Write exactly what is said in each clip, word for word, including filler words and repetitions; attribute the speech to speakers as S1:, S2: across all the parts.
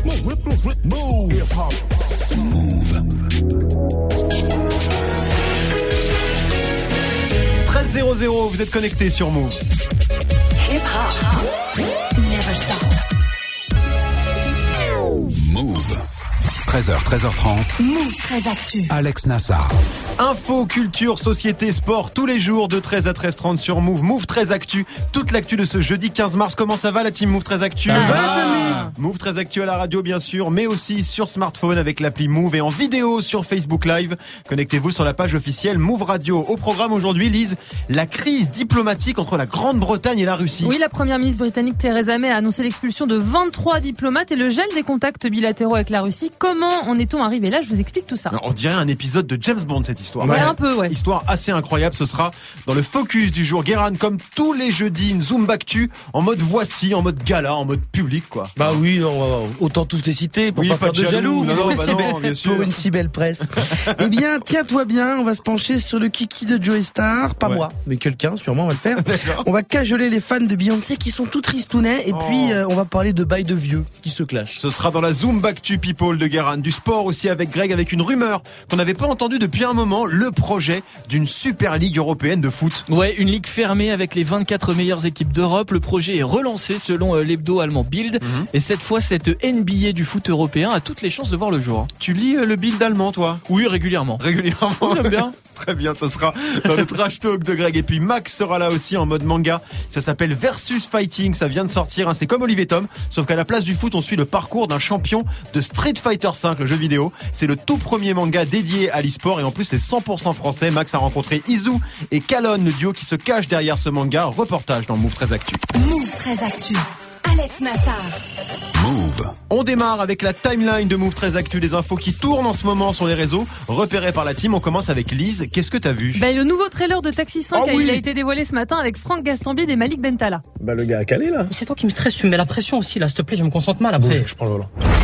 S1: Move.
S2: treize zéro zéro, vous êtes connectés sur Move.
S3: Hip hop. Never stop.
S1: Move. treize heures, treize heures trente.
S3: Move treize Actu.
S1: Alex Nassar.
S2: Info, culture, société, sport, tous les jours de treize à treize trente sur Move. Move treize Actu, toute l'actu de ce jeudi quinze mars. Comment ça va la team Move treize Actu?
S4: Ça va la famille?
S2: Move treize Actu à la radio bien sûr, mais aussi sur smartphone avec l'appli Move et en vidéo sur Facebook Live. Connectez-vous sur la page officielle Move Radio. Au programme aujourd'hui, Lise, la crise diplomatique entre la Grande-Bretagne et la Russie.
S5: Oui, la première ministre britannique Theresa May a annoncé l'expulsion de vingt-trois diplomates et le gel des contacts bilatéraux avec la Russie. Comment en est-on arrivé là? Je vous explique tout ça.
S2: On dirait un épisode de James Bond cette histoire.
S5: Ouais, un peu, ouais.
S2: Histoire assez incroyable, ce sera dans le focus du jour. Guérin, comme tous les jeudis, une Zoom Actu en mode voici, en mode gala, en mode public quoi.
S4: Bah oui, non, autant tous les citer pour
S2: oui,
S4: pas,
S2: pas
S4: faire de jaloux,
S2: non,
S4: pour,
S2: non,
S4: une
S2: bah
S4: si
S2: non,
S4: belle,
S2: bien sûr.
S4: pour une si belle presse. Eh bien, tiens-toi bien, on va se pencher sur le kiki de Joey Star, pas
S2: ouais.
S4: moi, mais quelqu'un sûrement va le faire.
S2: D'accord.
S4: On va cajoler les fans de Beyoncé qui sont tout tristounets et
S2: oh.
S4: puis euh, on va parler de bail de vieux qui se clashent.
S2: Ce sera dans la Zoom Actu People de Guérin, du sport aussi avec Greg, avec une rumeur qu'on n'avait pas entendue depuis un moment, le projet d'une Super Ligue européenne de foot.
S6: Ouais, une ligue fermée avec les vingt-quatre meilleures équipes d'Europe. Le projet est relancé selon l'hebdo allemand Bild. Mm-hmm. Et cette fois, cette N B A du foot européen a toutes les chances de voir le jour.
S2: Tu lis le Bild allemand, toi?
S6: Oui, régulièrement.
S2: Régulièrement.
S6: Oui, j'aime bien.
S2: Très bien, ce sera dans le trash talk de Greg. Et puis Max sera là aussi en mode manga. Ça s'appelle Versus Fighting. Ça vient de sortir. Hein. C'est comme Olivier Tom, sauf qu'à la place du foot, on suit le parcours d'un champion de Street Fighter cinq, le jeu vidéo. C'est le tout premier manga dédié à l'e-sport et en plus c'est cent pour cent français. Max a rencontré Izu et Kalon, le duo qui se cache derrière ce manga. Reportage dans Move treize Actu.
S3: Move treize Actu. Alex Nassar.
S1: Move.
S2: On démarre avec la timeline de Move treize Actu, des infos qui tournent en ce moment sur les réseaux, repérées par la team. On commence avec Lise. Qu'est-ce que t'as vu?
S5: Bah, le nouveau trailer de Taxi cinq,
S2: oh oui.
S5: il a été dévoilé ce matin avec Franck Gastambide et Malik Bentala.
S7: Bah le gars a calé là.
S8: Mais c'est toi qui me stresse, tu me mets la pression aussi là, s'il te plaît, je me concentre mal après.
S7: Bon, je, je prends le volant.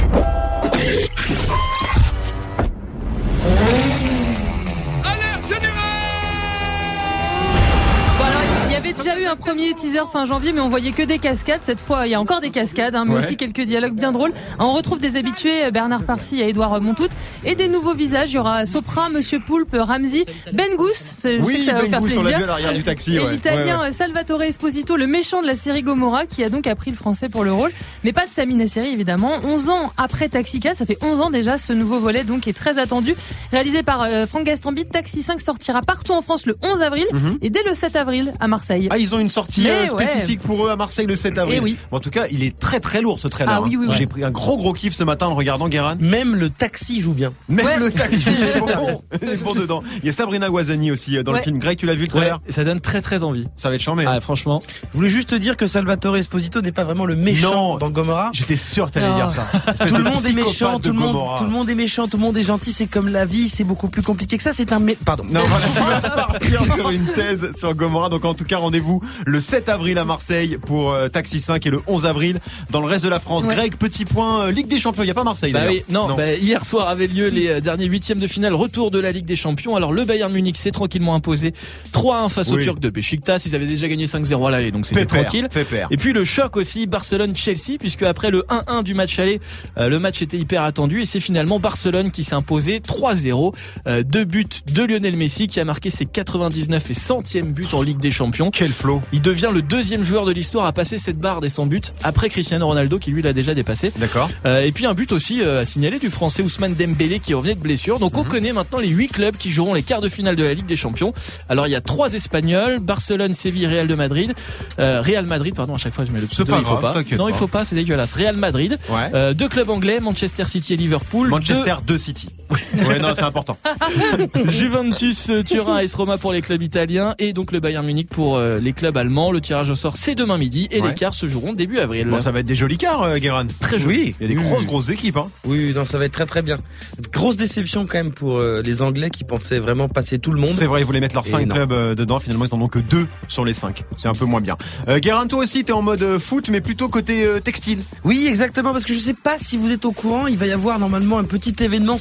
S5: Il y avait déjà eu un premier teaser fin janvier, mais on voyait que des cascades. Cette fois, il y a encore des cascades, hein, mais
S2: ouais.
S5: aussi quelques dialogues bien drôles. On retrouve des habitués, Bernard Farcy et Édouard Montout, et des nouveaux visages. Il y aura Sopra, Monsieur Poulpe, Ramsey, Ben Gous. Je
S2: oui,
S5: sais que ça va
S2: Ben
S5: vous faire
S2: Gous,
S5: plaisir.
S2: on l'a vu à l'arrière du taxi.
S5: Et
S2: ouais.
S5: l'italien
S2: ouais, ouais.
S5: Salvatore Esposito, le méchant de la série Gomorrah, qui a donc appris le français pour le rôle. Mais pas de Samina Seri, évidemment. onze ans après Taxi-Cat, ça fait onze ans déjà, ce nouveau volet donc est très attendu. Réalisé par euh, Franck Gastambide, Taxi cinq sortira partout en France le onze avril
S2: mm-hmm.
S5: et dès le sept avril à Marseille.
S2: Ah, ils ont une sortie
S5: Mais
S2: spécifique
S5: ouais.
S2: pour eux à Marseille le sept avril.
S5: Et oui.
S2: Bon, en tout cas, il est très très lourd ce trailer.
S5: Ah, oui, oui,
S2: hein.
S5: oui.
S2: J'ai pris un gros gros kiff ce matin en regardant Guérin.
S4: Même le taxi joue bien.
S2: Même
S5: ouais.
S2: le taxi est bon. est bon dedans. Il y a Sabrina Ouazani aussi dans
S5: ouais.
S2: le film. Greg, tu l'as vu le trailer?
S6: Ouais, ça donne très très envie.
S2: Ça va être chambé.
S6: Ah, franchement.
S4: Je voulais juste te dire que Salvatore Esposito n'est pas vraiment le méchant
S2: non.
S4: dans Gomorrah.
S2: J'étais sûr que t'allais
S5: Oh.
S2: dire ça. Espèce
S4: Tout
S2: de
S4: le monde est méchant,
S2: psychopathe
S4: tout
S2: de
S4: le monde,
S2: Gomorrah.
S4: tout le monde est méchant, tout le monde est gentil, c'est comme la vie, c'est beaucoup plus compliqué que ça, c'est un mé... Pardon.
S2: Non, voilà, on va partir sur une thèse sur Gomorrah. Donc en tout cas, rendez-vous le sept avril à Marseille pour euh, Taxi cinq et le onze avril dans le reste de la France.
S5: Ouais.
S2: Greg, petit point, euh, Ligue des Champions. Il n'y a pas Marseille
S6: Bah
S2: d'ailleurs.
S6: oui, non,
S2: non.
S6: Bah, hier soir avaient lieu les euh, derniers huitièmes de finale, retour de la Ligue des Champions. Alors le Bayern Munich s'est tranquillement imposé trois à un face
S2: oui.
S6: aux Turcs de Beşiktaş. Ils avaient déjà gagné cinq zéro à l'aller, donc c'était
S2: Pépère,
S6: tranquille.
S2: Pépère.
S6: Et puis le choc aussi, Barcelone-Chelsea, puisque après le un un du match aller, euh, le match était hyper attendu et c'est finalement Barcelone qui s'est imposé trois zéro. Euh, deux buts de Lionel Messi qui a marqué ses quatre-vingt-dix-neuf et centième but en Ligue des Champions.
S2: Quel flow.
S6: Il devient le deuxième joueur de l'histoire à passer cette barre des cent buts après Cristiano Ronaldo qui lui l'a déjà dépassé.
S2: D'accord.
S6: Euh, et puis un but aussi euh, à signaler du français Ousmane Dembélé qui revenait de blessure. Donc mm-hmm. on connaît maintenant les huit clubs qui joueront les quarts de finale de la Ligue des Champions. Alors il y a trois Espagnols, Barcelone, Séville, Real de Madrid. Euh, Real Madrid, pardon, à chaque fois je mets le petit
S2: C'est
S6: deux,
S2: pas
S6: il faut
S2: grave,
S6: pas.
S2: t'inquiète
S6: Non,
S2: pas.
S6: il faut pas, c'est dégueulasse. Real Madrid.
S2: Ouais.
S6: Euh, deux clubs anglais, Manchester City et Liverpool.
S2: Manchester deux City. Ouais, non, c'est important.
S6: Deux... Juventus, Turin, A S Roma pour les clubs italiens et donc le Bayern Munich pour euh, les clubs allemands. Le tirage au sort c'est demain midi et
S2: Ouais.
S6: les quarts se joueront début avril.
S2: Bon, ça va être des jolis quarts, euh, Guérin.
S6: Très joli.
S4: Oui,
S2: Il y a des
S4: oui,
S2: grosses
S4: oui.
S2: grosses équipes. Hein.
S4: Oui, non, ça va être très très bien. Grosse déception quand même pour euh, les Anglais qui pensaient vraiment passer tout le monde.
S2: C'est vrai, ils voulaient mettre leurs
S4: Et
S2: cinq
S4: non.
S2: clubs euh, dedans. Finalement, ils en ont que deux sur les cinq. C'est un peu moins bien. Euh, Guérin, toi aussi, t'es en mode euh, foot, mais plutôt côté euh, textile.
S4: Oui, exactement, parce que je sais pas si vous êtes au courant, il va y avoir normalement un petit événement cet été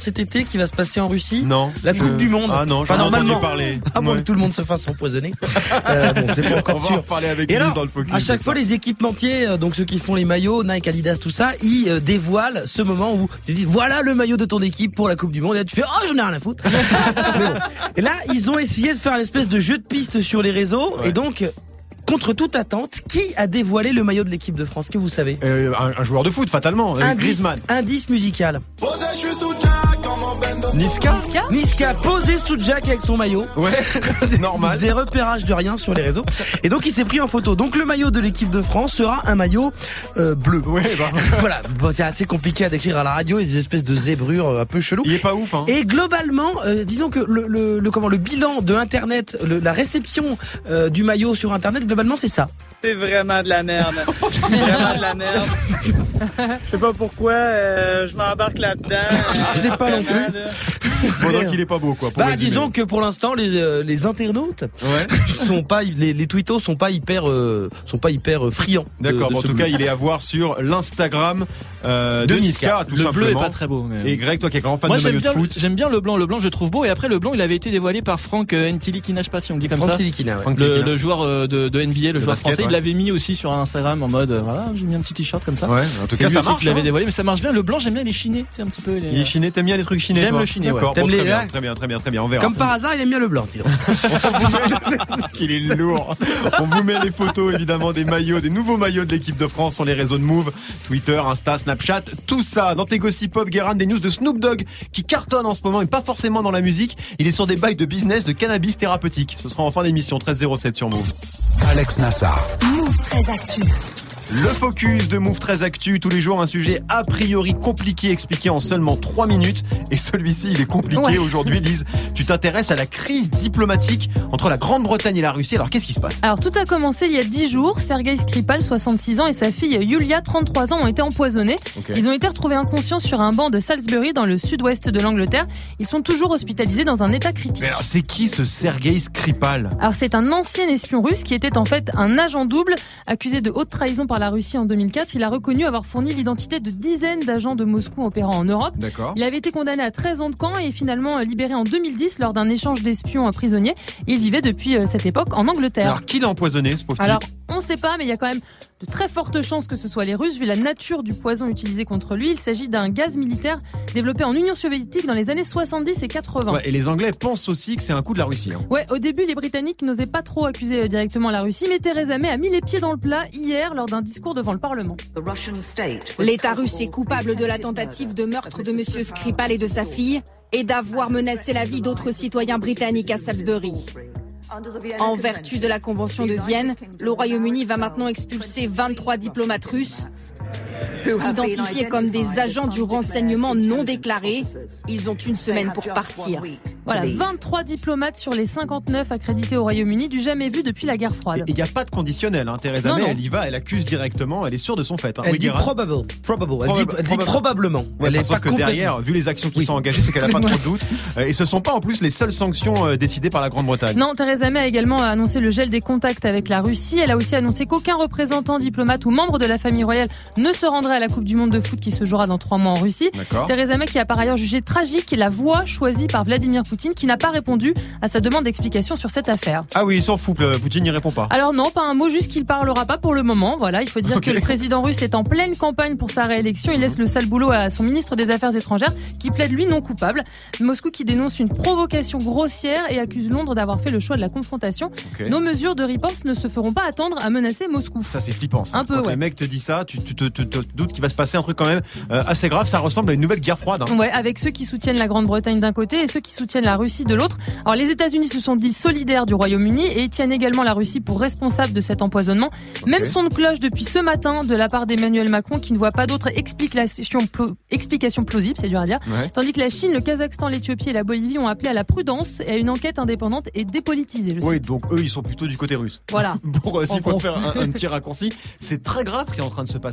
S4: savez qui va se passer en Russie?
S2: Non.
S4: La Coupe
S2: Euh,
S4: du Monde.
S2: Ah non,
S4: Enfin,
S2: j'en ai
S4: normalement.
S2: entendu parler.
S4: À moins
S2: Ouais.
S4: que tout le monde se fasse empoisonner. euh, bon, c'est pas
S2: On
S4: encore
S2: va en
S4: sûr.
S2: reparler avec
S4: Et
S2: Lise
S4: alors,
S2: dans le focus.
S4: à chaque
S2: de
S4: fois,
S2: ça.
S4: les équipementiers, euh, donc ceux qui font les maillots, Nike, Adidas, tout ça, ils euh, dévoilent ce moment où ils disent voilà le maillot de ton équipe pour la Coupe du Monde. Et là, tu fais oh j'en ai rien à foutre. Mais bon. Et là, ils ont essayé de faire une espèce de jeu de piste sur les réseaux.
S2: Ouais.
S4: Et donc, contre toute attente, qui a dévoilé le maillot de l'équipe de France? Que vous savez?
S2: Euh, un, un joueur de foot, fatalement. euh,
S4: Indice,
S2: Griezmann.
S4: indice musical.
S2: Niska.
S5: Niska
S4: Niska posé sous Jack avec son maillot.
S2: Ouais,
S4: Il
S2: normal.
S4: faisait repérage de rien sur les réseaux. Et donc il s'est pris en photo. Donc le maillot de l'équipe de France sera un maillot euh, bleu.
S2: Ouais, bah,
S4: Voilà, bon, c'est assez compliqué à décrire à la radio, il y a des espèces de zébrures euh, un peu chelou.
S2: il est pas ouf, hein.
S4: Et globalement, euh, disons que le, le, le comment le bilan de Internet, le- la réception euh, du maillot sur Internet, globalement c'est ça.
S7: C'est vraiment de la merde. Vraiment de la merde. Je sais pas pourquoi euh, je m'embarque là-dedans.
S4: Je sais pas non plus.
S7: Vraiment, là.
S2: Bon, donc il est pas beau, quoi. Pour
S4: Bah
S2: résumer.
S4: disons que pour l'instant les euh, les internautes
S2: Ouais.
S4: sont pas les les tweetos sont pas hyper euh, sont pas hyper euh, friands. de-
S2: D'accord.
S4: de
S2: Bon, en
S4: ce
S2: tout
S4: bleu.
S2: cas, il est à voir sur l'Instagram euh, de,
S4: De
S2: Niska,
S4: Niska.
S2: tout
S6: Le
S2: simplement.
S6: bleu est pas très beau. Mais...
S2: Et Greg, toi qui es grand fan
S6: Moi
S2: de
S6: j'aime
S2: maillot de
S6: bien,
S2: foot,
S6: j'aime bien le blanc, le blanc je trouve beau et après le blanc il avait été dévoilé par Franck euh, Ntilikina, je sais pas si on dit comme
S4: Franck
S6: ça.
S4: Tilikina, ouais.
S2: Franck
S6: Le,
S2: Tilikina.
S6: le joueur euh, de, de N B A, le
S2: De
S6: joueur
S2: basket,
S6: français,
S2: ouais.
S6: il l'avait mis aussi sur Instagram en mode euh, voilà, j'ai mis un petit t-shirt comme ça.
S2: Ouais, en tout
S6: C'est
S2: cas,
S6: lui
S2: ça
S6: aussi
S2: marche.
S6: qui l'avait
S2: hein.
S6: dévoilé, mais ça marche bien. Le blanc, j'aime bien les chinés, c'est un petit peu. Les...
S2: Il est chiné, t'aimes bien les trucs chinés?
S6: J'aime
S2: toi
S6: le chiné, ouais.
S2: D'accord,
S4: T'aimes
S2: bon,
S4: les-
S2: très, bien,
S4: ouais.
S2: très bien, très bien, très bien, on verra.
S4: Comme par hasard, il aime bien le blanc, dis donc.
S2: qu'il est lourd. On vous met les photos évidemment des maillots, des nouveaux maillots de l'équipe de France sur les réseaux de Move, Twitter, Insta, Snapchat, tout ça. Dans tes gossip pop, Guérin, des news de Snoop Dogg qui cartonne en ce moment et pas forcément dans la musique. Il est sur des bails de business de cannabis thérapeutique. Ce sera en fin d'émission, treize zéro sept sur Move.
S1: Alex Nassar.
S3: Move très actu.
S2: Le focus de Move très Actu, tous les jours un sujet a priori compliqué expliqué en seulement trois minutes. Et celui-ci, il est compliqué
S5: Ouais.
S2: aujourd'hui. Lise, tu t'intéresses à la crise diplomatique entre la Grande-Bretagne et la Russie. Alors qu'est-ce qui se passe?
S5: Alors tout a commencé il y a dix jours. Sergei Skripal, soixante-six ans, et sa fille Yulia, trente-trois ans, ont été empoisonnés.
S2: Ok.
S5: Ils ont été retrouvés inconscients sur un banc de Salisbury dans le sud-ouest de l'Angleterre. Ils sont toujours hospitalisés dans un état critique.
S2: Mais alors c'est qui ce Sergei Skripal?
S5: Alors c'est un ancien espion russe qui était en fait un agent double accusé de haute trahison par la Russie en deux mille quatre. Il a reconnu avoir fourni l'identité de dizaines d'agents de Moscou opérant en Europe.
S2: D'accord.
S5: Il avait été condamné à treize ans de camp et finalement libéré en deux mille dix lors d'un échange d'espions prisonniers. Il vivait depuis cette époque en Angleterre.
S2: Alors qui l'a empoisonné, ce pauvre
S5: Alors,
S2: type?
S5: on ne sait pas, mais il y a quand même de très fortes chances que ce soit les Russes, vu la nature du poison utilisé contre lui. Il s'agit d'un gaz militaire développé en Union soviétique dans les années soixante-dix et quatre-vingts.
S2: Ouais, et les Anglais pensent aussi que c'est un coup de la Russie. Hein.
S5: Ouais, au début, les Britanniques n'osaient pas trop accuser directement la Russie, mais Theresa May a mis les pieds dans le plat hier lors d'un discours devant le Parlement.
S9: L'État russe est coupable de la tentative de meurtre de M. Skripal et de sa fille et d'avoir menacé la vie d'autres citoyens britanniques à Salisbury. En vertu de la Convention de Vienne, le Royaume-Uni va maintenant expulser vingt-trois diplomates russes identifiés comme des agents du renseignement non déclarés. Ils ont une semaine pour partir.
S5: Voilà, vingt-trois diplomates sur les cinquante-neuf accrédités au Royaume-Uni, du jamais vu depuis la guerre froide.
S2: Et il n'y a pas de conditionnel. Hein. Theresa
S5: Non,
S2: May,
S5: non.
S2: elle y va, elle accuse directement, elle est sûre de son fait. Hein.
S4: Elle
S2: Oui,
S4: dit
S2: Guérin.
S4: probable, probable. Elle
S2: Probable-
S4: dit, elle dit
S2: probable.
S4: probablement.
S2: Ouais,
S4: Elle
S2: enfin,
S4: est
S2: sauf
S4: pas
S2: que
S4: complètement-
S2: derrière, vu les actions qui
S4: Oui.
S2: sont engagées, c'est qu'elle n'a pas trop de doute. Euh, Et ce sont pas en plus les seules sanctions euh, décidées par la Grande-Bretagne.
S5: Non, Theresa May a également annoncé le gel des contacts avec la Russie. Elle a aussi annoncé qu'aucun représentant, diplomate ou membre de la famille royale ne se rendrait à la Coupe du Monde de foot qui se jouera dans trois mois en Russie.
S2: D'accord.
S5: Theresa May qui a par ailleurs jugé tragique la voie choisie par Vladimir Poutine qui n'a pas répondu à sa demande d'explication sur cette affaire.
S2: Ah oui, il s'en fout, euh, Poutine n'y répond pas.
S5: Alors non, pas un mot, juste qu'il parlera pas pour le moment. Voilà, il faut dire
S2: Ok.
S5: que le président russe est en pleine campagne pour sa réélection. Il laisse le sale boulot à son ministre des Affaires étrangères qui plaide lui non coupable. Moscou qui dénonce une provocation grossière et accuse Londres d'avoir fait le choix de la confrontation.
S2: Ok.
S5: Nos mesures de riposte ne se feront pas attendre à menacer Moscou.
S2: Ça c'est flippant ça.
S5: Un peu,
S2: Quand
S5: ouais.
S2: les mecs te disent ça, tu, tu te, te- te doutes qu'il va se passer un truc quand même euh, assez grave. Ça ressemble à une nouvelle guerre froide. Hein.
S5: Ouais, avec ceux qui soutiennent la Grande-Bretagne d'un côté et ceux qui soutiennent la Russie de l'autre. Alors les États-Unis se sont dit solidaires du Royaume-Uni et ils tiennent également la Russie pour responsable de cet empoisonnement. Même son de cloche depuis ce matin de la part d'Emmanuel Macron qui ne voit pas d'autre explication, plo- explication plausible, c'est dur à dire.
S2: Ouais.
S5: Tandis que la Chine, le Kazakhstan, l'Éthiopie et la Bolivie ont appelé à la prudence et à une enquête indépendante et dépolitisée. Je
S2: Oui,
S5: cite.
S2: donc eux ils sont plutôt du côté russe.
S5: Voilà.
S2: Pour euh, s'il
S5: En
S2: faut
S5: gros.
S2: faire un, un petit raccourci, c'est très grave ce qui est en train de se passer entre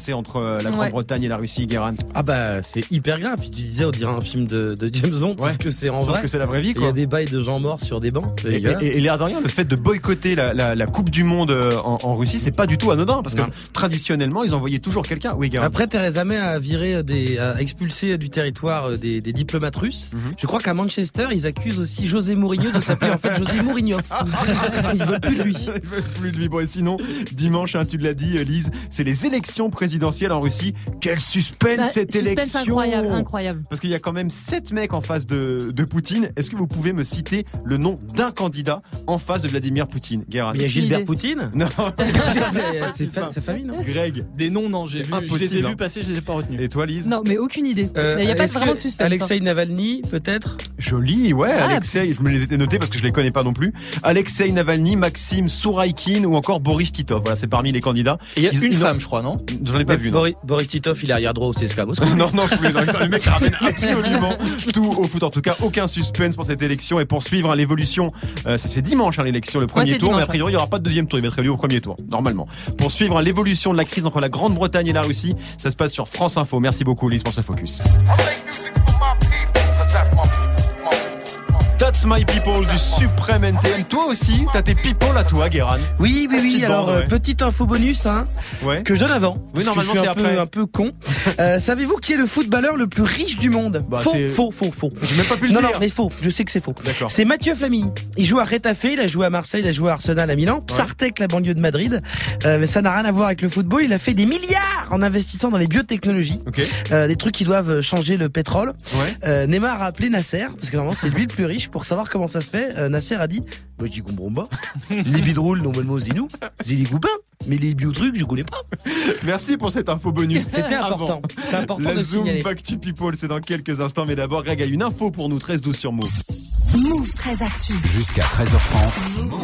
S2: euh, la
S5: Ouais.
S2: Grande-Bretagne et la Russie, Guérin.
S4: Ah bah c'est hyper grave. Puis tu disais on dirait un film de, de James Bond,
S2: Ouais.
S4: sauf que c'est en
S2: Sauf
S4: vrai.
S2: que c'est la vraie vie,
S4: Et Il y
S2: quoi.
S4: a des bails de gens morts sur des bancs. C'est
S2: Et,
S4: dégueulasse.
S2: et, et l'air de rien, le fait de boycotter la, la, la Coupe du Monde euh, en, en Russie, c'est pas du tout anodin parce que
S4: Non.
S2: traditionnellement, ils envoyaient toujours quelqu'un. Oui, Guérin.
S4: Après, Theresa May a viré des, a expulsé du territoire des, des diplomates russes.
S2: Mhm.
S4: Je crois qu'à Manchester, ils accusent aussi José Mourinho de s'appeler en fait José Mourinho. Ils veulent plus de lui.
S2: Ils veulent plus de lui. Bon, et sinon, dimanche, hein, tu l'as dit, Lise, c'est les élections présidentielles en Russie. Quel suspense
S5: Bah,
S2: cette
S5: suspense
S2: élection!
S5: incroyable, incroyable.
S2: Parce qu'il y a quand même sept mecs en face de, de Poutine. Est-ce que vous pouvez me citer le nom d'un candidat en face de Vladimir Poutine, Guérin?
S4: Mais il y a Gilbert
S5: idée.
S4: Poutine.
S2: Non,
S4: C'est fa- sa famille, non?
S2: Greg.
S6: Des noms, non, j'ai
S2: C'est
S6: vu, je les ai
S2: impossible, hein.
S6: vus passer, je les ai pas retenus.
S2: Et toi, Lise?
S5: Non, mais aucune idée.
S4: Euh,
S5: Il n'y a pas
S4: est-ce
S5: vraiment
S4: que
S5: de suspense.
S4: Alexei Navalny, peut-être?
S2: Joli, ouais,
S5: Ah,
S2: Alexei, je me les ai notés parce que je les connais pas non plus. Alexei Navalny, Maxime Souraïkine ou encore Boris Titov. Voilà, c'est parmi les candidats.
S6: Et il y a
S2: Ils-
S6: une
S2: ils ont-
S6: femme, je crois, non?
S2: J'en ai pas vu, non.
S4: Boris, Boris Titov, il est arrière droit au C S K à Moscou.
S2: Non, non, je voulais, non, le mec ramène absolument tout au foot. En tout cas, aucun suspense pour cette élection et pour suivre hein, l'évolution. Euh, c'est, c'est dimanche hein, l'élection, le premier
S5: c'est
S2: tour,
S5: dimanche,
S2: mais a priori il n'y aura pas de deuxième tour. Il va être élu au premier tour, normalement. Pour suivre hein, l'évolution de la crise entre la Grande-Bretagne et la Russie, ça se passe sur France Info. Merci beaucoup, Lise, pour ce focus. That's my people du suprême N T M. Toi aussi, t'as tes people à toi, Guérin.
S4: Oui, oui, oui.
S2: Petite
S4: Alors,
S2: bande,
S4: euh,
S2: ouais.
S4: petite info bonus, hein,
S2: Ouais.
S4: que je donne avant. parce que
S2: normalement,
S4: je suis
S2: c'est
S4: un
S2: après.
S4: peu, un peu con. Euh, savez-vous qui est le footballeur le plus riche du monde?
S2: Bah,
S4: Faux,
S2: c'est-
S4: faux, faux, faux.
S2: J'ai même pas pu le
S4: Non,
S2: dire.
S4: non, mais faux. Je sais que c'est faux.
S2: D'accord.
S4: C'est Mathieu Flamini. Il joue à Retafe, il a joué à Marseille, il a joué à Arsenal à Milan, Sartec, la banlieue de Madrid. Euh, mais ça n'a rien à voir avec le football. Il a fait des milliards en investissant dans les biotechnologies,
S2: Ok.
S4: euh, des trucs qui doivent changer le pétrole.
S2: Ouais.
S4: Euh, Neymar a appelé Nasser, parce que normalement c'est lui le plus riche, pour savoir comment ça se fait. Euh, Nasser a dit, moi je dis comprends pas. Les bidroules, normalement c'est nous, c'est les copains. Mais les biotrucs, je connais pas.
S2: Merci pour cette info bonus.
S4: C'était important. C'était important
S2: La
S4: de le
S2: Zoom
S4: signaler.
S2: Back to People, c'est dans quelques instants. Mais d'abord, Greg a une info pour nous, treize douze sur Move.
S3: Move très actu.
S1: Jusqu'à treize heures trente.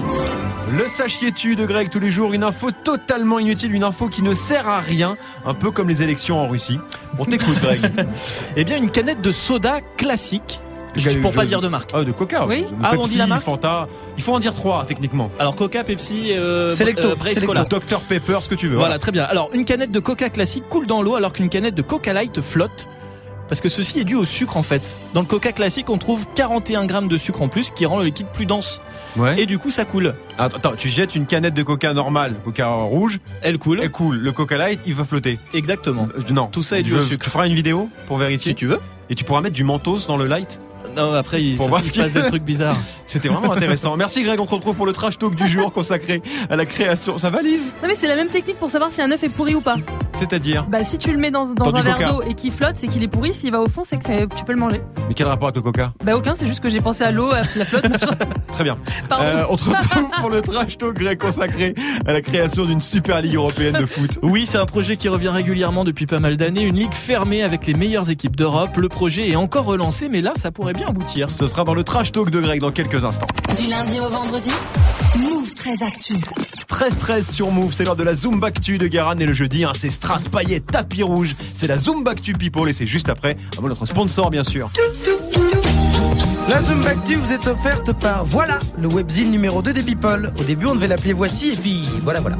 S2: Le sachiez-tu de Greg tous les jours, une info totalement inutile, une info qui ne sert à rien, un peu comme les élections en Russie. On t'écoute, Greg.
S6: Eh bien, une canette de soda classique.
S2: Je-
S6: Pour pas
S2: je-
S6: dire de marque.
S2: Ah, de Coca.
S5: Oui.
S2: Ou
S6: Ah, on
S2: Pepsi,
S6: dit la marque
S2: Fanta. Il faut en dire trois, techniquement.
S6: Alors Coca, Pepsi, euh,
S4: Selecto,
S6: euh, Brace
S4: Selecto.
S6: Cola.
S2: docteur Pepper, ce que tu veux.
S6: Voilà, très bien. Alors, une canette de Coca classique coule dans l'eau alors qu'une canette de Coca Light flotte. Parce que ceci est dû au sucre en fait. Dans le Coca classique, on trouve quarante et un grammes de sucre en plus qui rend le liquide plus dense.
S2: Ouais.
S6: Et du coup, ça coule.
S2: Attends, attends, tu jettes une canette de Coca normale, Coca rouge,
S6: Elle coule.
S2: elle coule. Le Coca Light, il va flotter.
S6: Exactement.
S2: Euh, non.
S6: Tout ça est
S2: Tu
S6: dû au
S2: veux-
S6: sucre.
S2: Tu feras une vidéo pour vérifier.
S6: Si tu veux.
S2: Et tu pourras mettre du mentos dans le light.
S6: Non, après, il,
S2: Pour
S6: ça,
S2: voir
S6: il
S2: ce
S6: se
S2: qu'il
S6: passe des
S2: fait.
S6: trucs bizarres.
S2: C'était vraiment intéressant. Merci Greg, on te retrouve pour le trash talk du jour consacré à la création. Ça valise?
S5: Non mais c'est la même technique pour savoir si un œuf est pourri ou pas.
S2: C'est-à-dire?
S5: Bah si tu le mets dans, dans
S2: Dans
S5: un
S2: du
S5: verre
S2: Coca.
S5: d'eau et qu'il flotte, c'est qu'il est pourri. S'il va au fond, c'est que c'est- tu peux le manger.
S2: Mais quel rapport avec le Coca?
S5: Bah aucun, c'est juste que j'ai pensé à l'eau, à la flotte. machin.
S2: Très bien.
S5: Pardon.
S2: Euh, on te retrouve pour le trash talk Greg consacré à la création d'une super ligue européenne de foot.
S6: Oui, c'est un projet qui revient régulièrement depuis pas mal d'années. Une ligue fermée avec les meilleures équipes d'Europe. Le projet est encore relancé, mais là, ça pourrait bien aboutir.
S2: Ce sera dans le trash talk de Greg dans quelques instants.
S3: Du lundi au vendredi, Move très actu.
S2: treize treize sur Move, c'est l'heure de la Zumba Actu de Guérin et le jeudi, hein, c'est Strass Paillet Tapis Rouge, c'est la Zumba Actu People et c'est juste après, avant notre sponsor bien sûr.
S4: La Zumba Actu vous est offerte par Voilà, le webzine numéro deux des People. Au début, on devait l'appeler Voici, et puis voilà, voilà.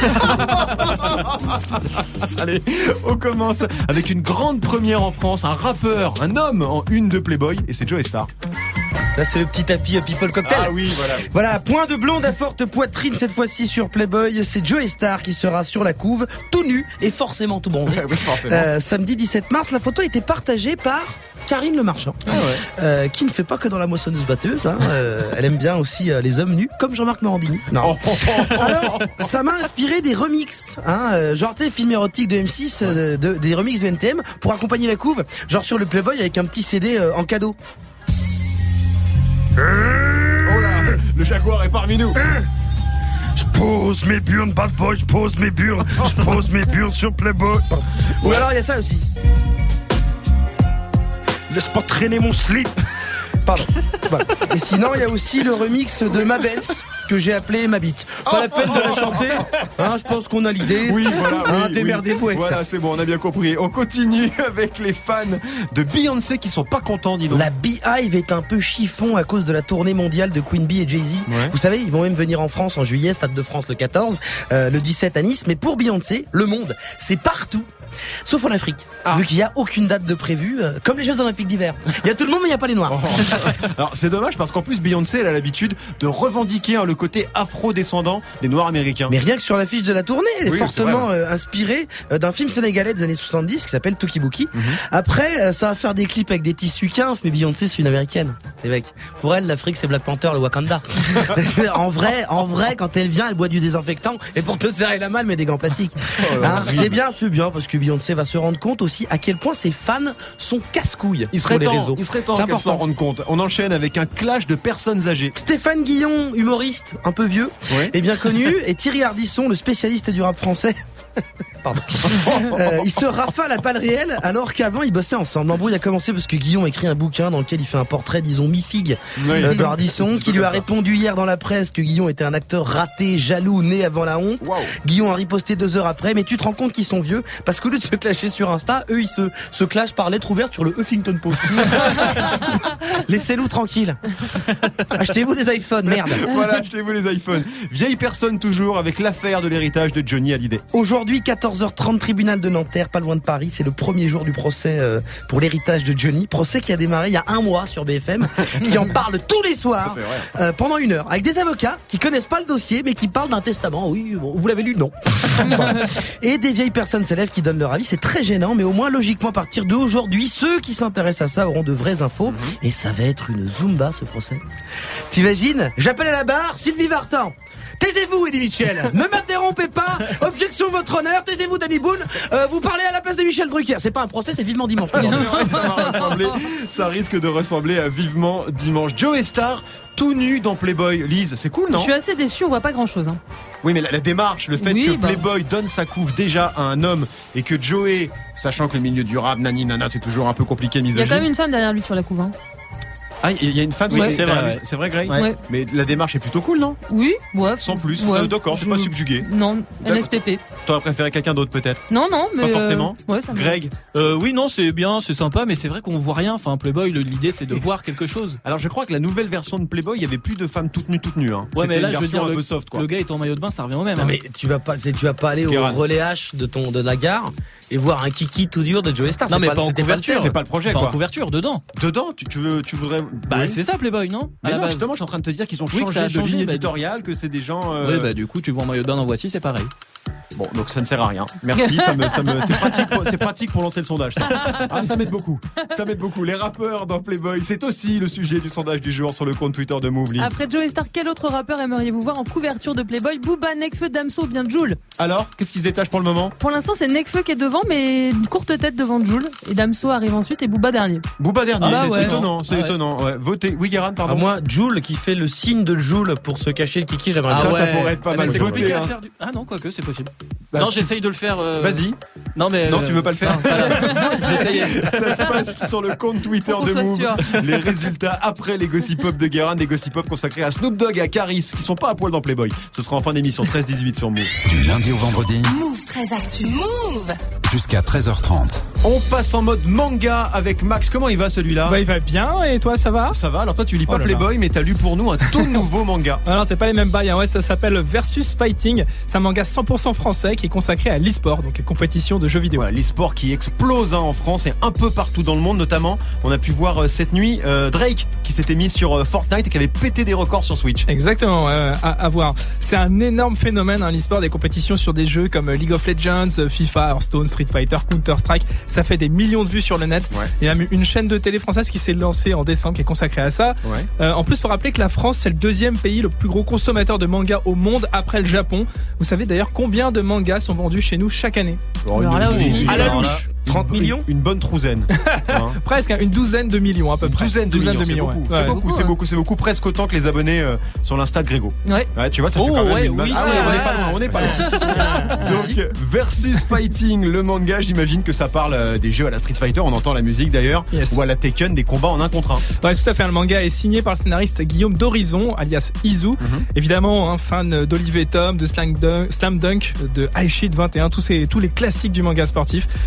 S2: Allez, on commence avec une grande première en France, un rappeur, un homme en une de Playboy et c'est Joe Star.
S4: Là, c'est le petit tapis People Cocktail.
S2: Ah oui, voilà.
S4: Voilà, point de blonde à forte poitrine cette fois-ci sur Playboy. C'est Joe Star qui sera sur la couve, tout nu et forcément tout bronzé.
S2: Oui, forcément.
S4: Euh, samedi dix-sept mars, la photo a été partagée par Karine Le Marchand,
S2: Ah ouais.
S4: euh, qui ne fait pas que dans la moissonneuse-batteuse. Hein, euh, elle aime bien aussi euh, les hommes nus, comme Jean-Marc Morandini. Non.
S2: Oh, oh, oh, oh.
S4: Alors, ça m'a inspiré des remixes, hein, euh, genre tu sais, film érotique de M six, euh, de, des remixes de N T M pour accompagner la couve, genre sur le Playboy avec un petit C D euh, en cadeau.
S2: Oh là, le jaguar est parmi nous.
S10: Je pose mes burnes, bad boy, je pose mes burnes, je pose mes burnes sur Playboy.
S4: Ou alors il y a ça aussi.
S10: Laisse pas traîner mon slip.
S4: Pardon. Voilà. Et sinon, il y a aussi le remix de Ma Benz que j'ai appelé Ma Bite. Pas la peine de la chanter. Hein, je pense qu'on a l'idée.
S2: Oui, voilà.
S4: Hein,
S2: oui,
S4: démerdez-vous
S2: oui.
S4: avec
S2: Voilà,
S4: ça.
S2: c'est bon, on a bien compris. On continue avec les fans de Beyoncé qui sont pas contents, dis donc.
S4: La Beehive est un peu chiffon à cause de la tournée mondiale de Queen Bee et Jay-Z.
S2: Ouais.
S4: Vous savez, ils vont même venir en France en juillet, Stade de France le quatorze, euh, le dix-sept à Nice. Mais pour Beyoncé, le monde, c'est partout, Sauf en Afrique, ah. vu qu'il n'y a aucune date de prévue, euh, comme les Jeux Olympiques d'hiver. Il y a tout le monde, mais il n'y a pas les Noirs.
S2: Oh. Alors c'est dommage parce qu'en plus Beyoncé, elle a l'habitude de revendiquer hein, le côté afro-descendant des Noirs américains.
S4: Mais rien que sur l'affiche de la tournée, elle est
S2: oui,
S4: fortement
S2: c'est
S4: euh, inspirée euh, d'un film sénégalais des années soixante-dix qui s'appelle Tuki Buki. Mm-hmm. Après, euh, ça va faire des clips avec des tissus quinfs, mais Beyoncé c'est une américaine. Les mecs, pour elle, l'Afrique c'est Black Panther, le Wakanda. en vrai, en vrai, quand elle vient, elle boit du désinfectant et pour te serrer la main, elle met des gants plastiques. Oh hein, c'est bien, c'est bien parce que Beyoncé va se rendre compte aussi à quel point ses fans sont casse-couilles
S2: il
S4: sur les
S2: temps,
S4: réseaux.
S2: Il serait temps qu'elle s'en rende compte. On enchaîne avec un clash de personnes âgées.
S4: Stéphane Guillon, humoriste, un peu vieux, ouais. et bien connu, et Thierry Ardisson, le spécialiste du rap français. Pardon. euh, il se rafale à balles réelles alors qu'avant ils bossaient ensemble. L'embrouille a commencé parce que Guillon écrit un bouquin dans lequel il fait un portrait, disons, mi-figue oui. euh, de Ardisson, qui lui a ça. répondu hier dans la presse que Guillon était un acteur raté, jaloux, né avant la honte. Wow. Guillon a riposté deux heures après, mais tu te rends compte qu'ils sont vieux parce qu'au lieu de se clasher sur Insta, eux ils se, se clashent par lettre ouverte sur le Huffington Post. Laissez-nous tranquille. Achetez-vous des iPhones, merde.
S2: Voilà, achetez-vous les iPhones. Vieille personne toujours avec l'affaire de l'héritage de Johnny Hallyday.
S4: Aujourd'hui, quatorze heures trente, tribunal de Nanterre, pas loin de Paris. C'est le premier jour du procès euh, pour l'héritage de Johnny. Procès qui a démarré il y a un mois sur B F M, qui en parle tous les soirs euh, pendant une heure, avec des avocats qui connaissent pas le dossier, mais qui parlent d'un testament. Oui, bon, vous l'avez lu, non. Et des vieilles personnes s'élèvent qui donnent leur avis. C'est très gênant, mais au moins logiquement à partir d'aujourd'hui, ceux qui s'intéressent à ça auront de vraies infos. Mm-hmm. Et ça va être une zumba ce procès. T'imagines ? J'appelle à la barre Sylvie Vartan. Taisez-vous, Eddie Mitchell. Ne m'interrompez pas. Objection, votre honneur. Taisez-vous, Danny Boone. Euh, vous parlez à la place de Michel Drucker. C'est pas un procès, c'est Vivement Dimanche.
S2: ça, va ressembler, ça risque de ressembler à Vivement Dimanche. Joey Starr, tout nu dans Playboy. Lise, c'est cool, non ?
S5: Je suis assez déçu, on voit pas grand-chose. Hein.
S2: Oui, mais la, la démarche, le fait oui, que bah... Playboy donne sa couve déjà à un homme et que Joey, sachant que le milieu du rap, nani nana, c'est toujours un peu compliqué, misogyne.
S5: Il y a quand même une femme derrière lui sur la couve. Hein.
S2: Ah, il y a une femme,
S6: oui, c'est vrai,
S2: ouais. c'est vrai, Greg.
S5: Ouais.
S2: Mais la démarche est plutôt cool, non ?
S5: Oui, ouais.
S2: Sans plus.
S5: Ouais.
S2: D'accord, je suis pas subjugué.
S5: Non, N S P P.
S2: T'aurais préféré quelqu'un d'autre, peut-être ?
S5: Non, non, mais
S2: pas forcément.
S5: Euh... Ouais, ça
S2: Greg.
S6: Euh, oui, non, c'est bien, c'est sympa, mais c'est vrai qu'on voit rien. Enfin, Playboy, l'idée, c'est de voir quelque chose.
S2: Alors, je crois que la nouvelle version de Playboy, il y avait plus de femmes toutes nues, toutes nues. Hein.
S6: Ouais, mais là,
S2: une
S6: je veux dire,
S2: un
S6: le,
S2: peu soft, quoi.
S6: Le gars est en maillot de bain, ça revient au même.
S4: Non,
S6: hein.
S4: mais tu vas pas, c'est, tu vas pas aller Kéran. Au relais H de ton, de la gare et voir un kiki tout dur de Joey Starr.
S6: Non,
S4: c'est
S6: mais
S4: pas,
S6: pas en couverture.
S2: C'est pas le projet,
S6: pas
S2: quoi.
S6: En couverture, dedans.
S2: Dedans, tu, tu veux, tu voudrais.
S6: Bah, oui. C'est ça, Playboy, non ?
S2: Mais non, justement, je suis en train de te dire qu'ils ont changé, oui,
S6: ça a
S2: de
S6: changé,
S2: ligne
S6: bah,
S2: éditoriale, que c'est des gens. Euh...
S6: Oui, bah du coup, tu vois en maillot de bain dans Voici, c'est pareil.
S2: Bon, donc ça ne sert à rien. Merci, ça me, ça me, c'est pratique, pour, c'est pratique pour lancer le sondage. Ça. Ah, ça m'aide beaucoup. Ça m'aide beaucoup. Les rappeurs dans Playboy, c'est aussi le sujet du sondage du jour sur le compte Twitter de Move. Lise.
S5: Après Joey Starr, quel autre rappeur aimeriez-vous voir en couverture de Playboy ? Booba, Nekfeu, Damso ou bien Jul ?
S2: Alors, qu'est-ce qui se détache pour le moment ?
S5: Pour l'instant, c'est Nekfeu qui est devant, mais une courte tête devant Jul. Et Damso arrive ensuite et Booba dernier.
S2: Booba dernier,
S5: ah,
S2: c'est
S5: ouais.
S2: étonnant. C'est ah, étonnant. Ouais. Votez. Oui, Guérin, pardon.
S4: À moi, Jul qui fait le signe de Jul pour se cacher le kiki, j'aimerais
S2: ah,
S4: ça.
S2: Ça, ouais. ça pourrait être pas ah, mal.
S6: C'est
S2: voté,
S6: compliqué
S2: hein.
S6: à faire du... Ah non, quoique, c'est possible.
S2: Bah,
S6: non, j'essaye de le faire. Euh...
S2: Vas-y.
S6: Non, mais.
S2: Non,
S6: euh...
S2: tu veux pas le faire.
S6: J'essaye.
S2: Ça se passe sur le compte Twitter de Move. Sûr. Les résultats après les Gossip Pop de Guérin, des Gossip Pop consacrés à Snoop Dogg et à Caris, qui sont pas à poil dans Playboy. Ce sera en fin d'émission, treize dix-huit sur Move.
S1: Du lundi au vendredi.
S3: Move très actu. Move.
S1: Jusqu'à treize heures trente.
S2: On passe en mode manga avec Max. Comment il va celui-là ?
S11: Bah il va bien, et toi ça va ?
S2: Ça va, alors toi tu lis pas
S11: oh
S2: Playboy, mais t'as lu pour nous un tout nouveau manga.
S11: Alors c'est pas les mêmes bails, hein. Ouais, ça s'appelle Versus Fighting. C'est un manga cent pour cent français qui est consacré à l'e-sport, donc les compétitions de jeux vidéo.
S2: Voilà, l'e-sport qui explose hein, en France et un peu partout dans le monde, notamment on a pu voir euh, cette nuit euh, Drake qui s'était mis sur euh, Fortnite et qui avait pété des records sur Switch.
S11: Exactement, euh, à, à voir. C'est un énorme phénomène, hein, l'e-sport, des compétitions sur des jeux comme League of Legends, FIFA, Hearthstone, Street Fighter, Counter-Strike. Ça fait des millions de vues sur le net. Ouais. Il y a une chaîne de télé française qui s'est lancée en décembre, qui est consacrée à ça. Ouais. Euh, en plus, il faut rappeler que la France, c'est le deuxième pays le plus gros consommateur de mangas au monde après le Japon. Vous savez d'ailleurs combien de mangas sont vendus chez nous chaque année ?
S2: Oh, une,
S5: là,
S2: une, une,
S11: à la louche.
S2: trente millions ? Une bonne trouzaine. Hein.
S11: Presque, hein, une douzaine de millions à peu près.
S2: Une douzaine de
S11: douzaine
S2: millions,
S11: de millions.
S2: C'est beaucoup, ouais. c'est, beaucoup, beaucoup, c'est, beaucoup c'est beaucoup, presque autant que les abonnés euh, sur l'Insta de Grégo.
S5: Ouais.
S2: ouais. Tu vois, ça oh, fait quand même
S6: ouais,
S2: une
S6: oui,
S2: ah, ouais,
S6: ouais,
S2: on n'est pas loin, on n'est pas loin. Donc, Versus Fighting, le manga, j'imagine que ça parle euh, des jeux à la Street Fighter, on entend la musique d'ailleurs, yes. ou à la Tekken, des combats en un contre un.
S11: Ouais, tout à fait. Le manga est signé par le scénariste Guillaume d'Horizon, alias Izu. Mm-hmm. Évidemment, un fan d'Olivier Tom, de Slam Dunk, Slam Dunk, de Aishid vingt et un, tous, ces, tous les classiques du manga sportif. Même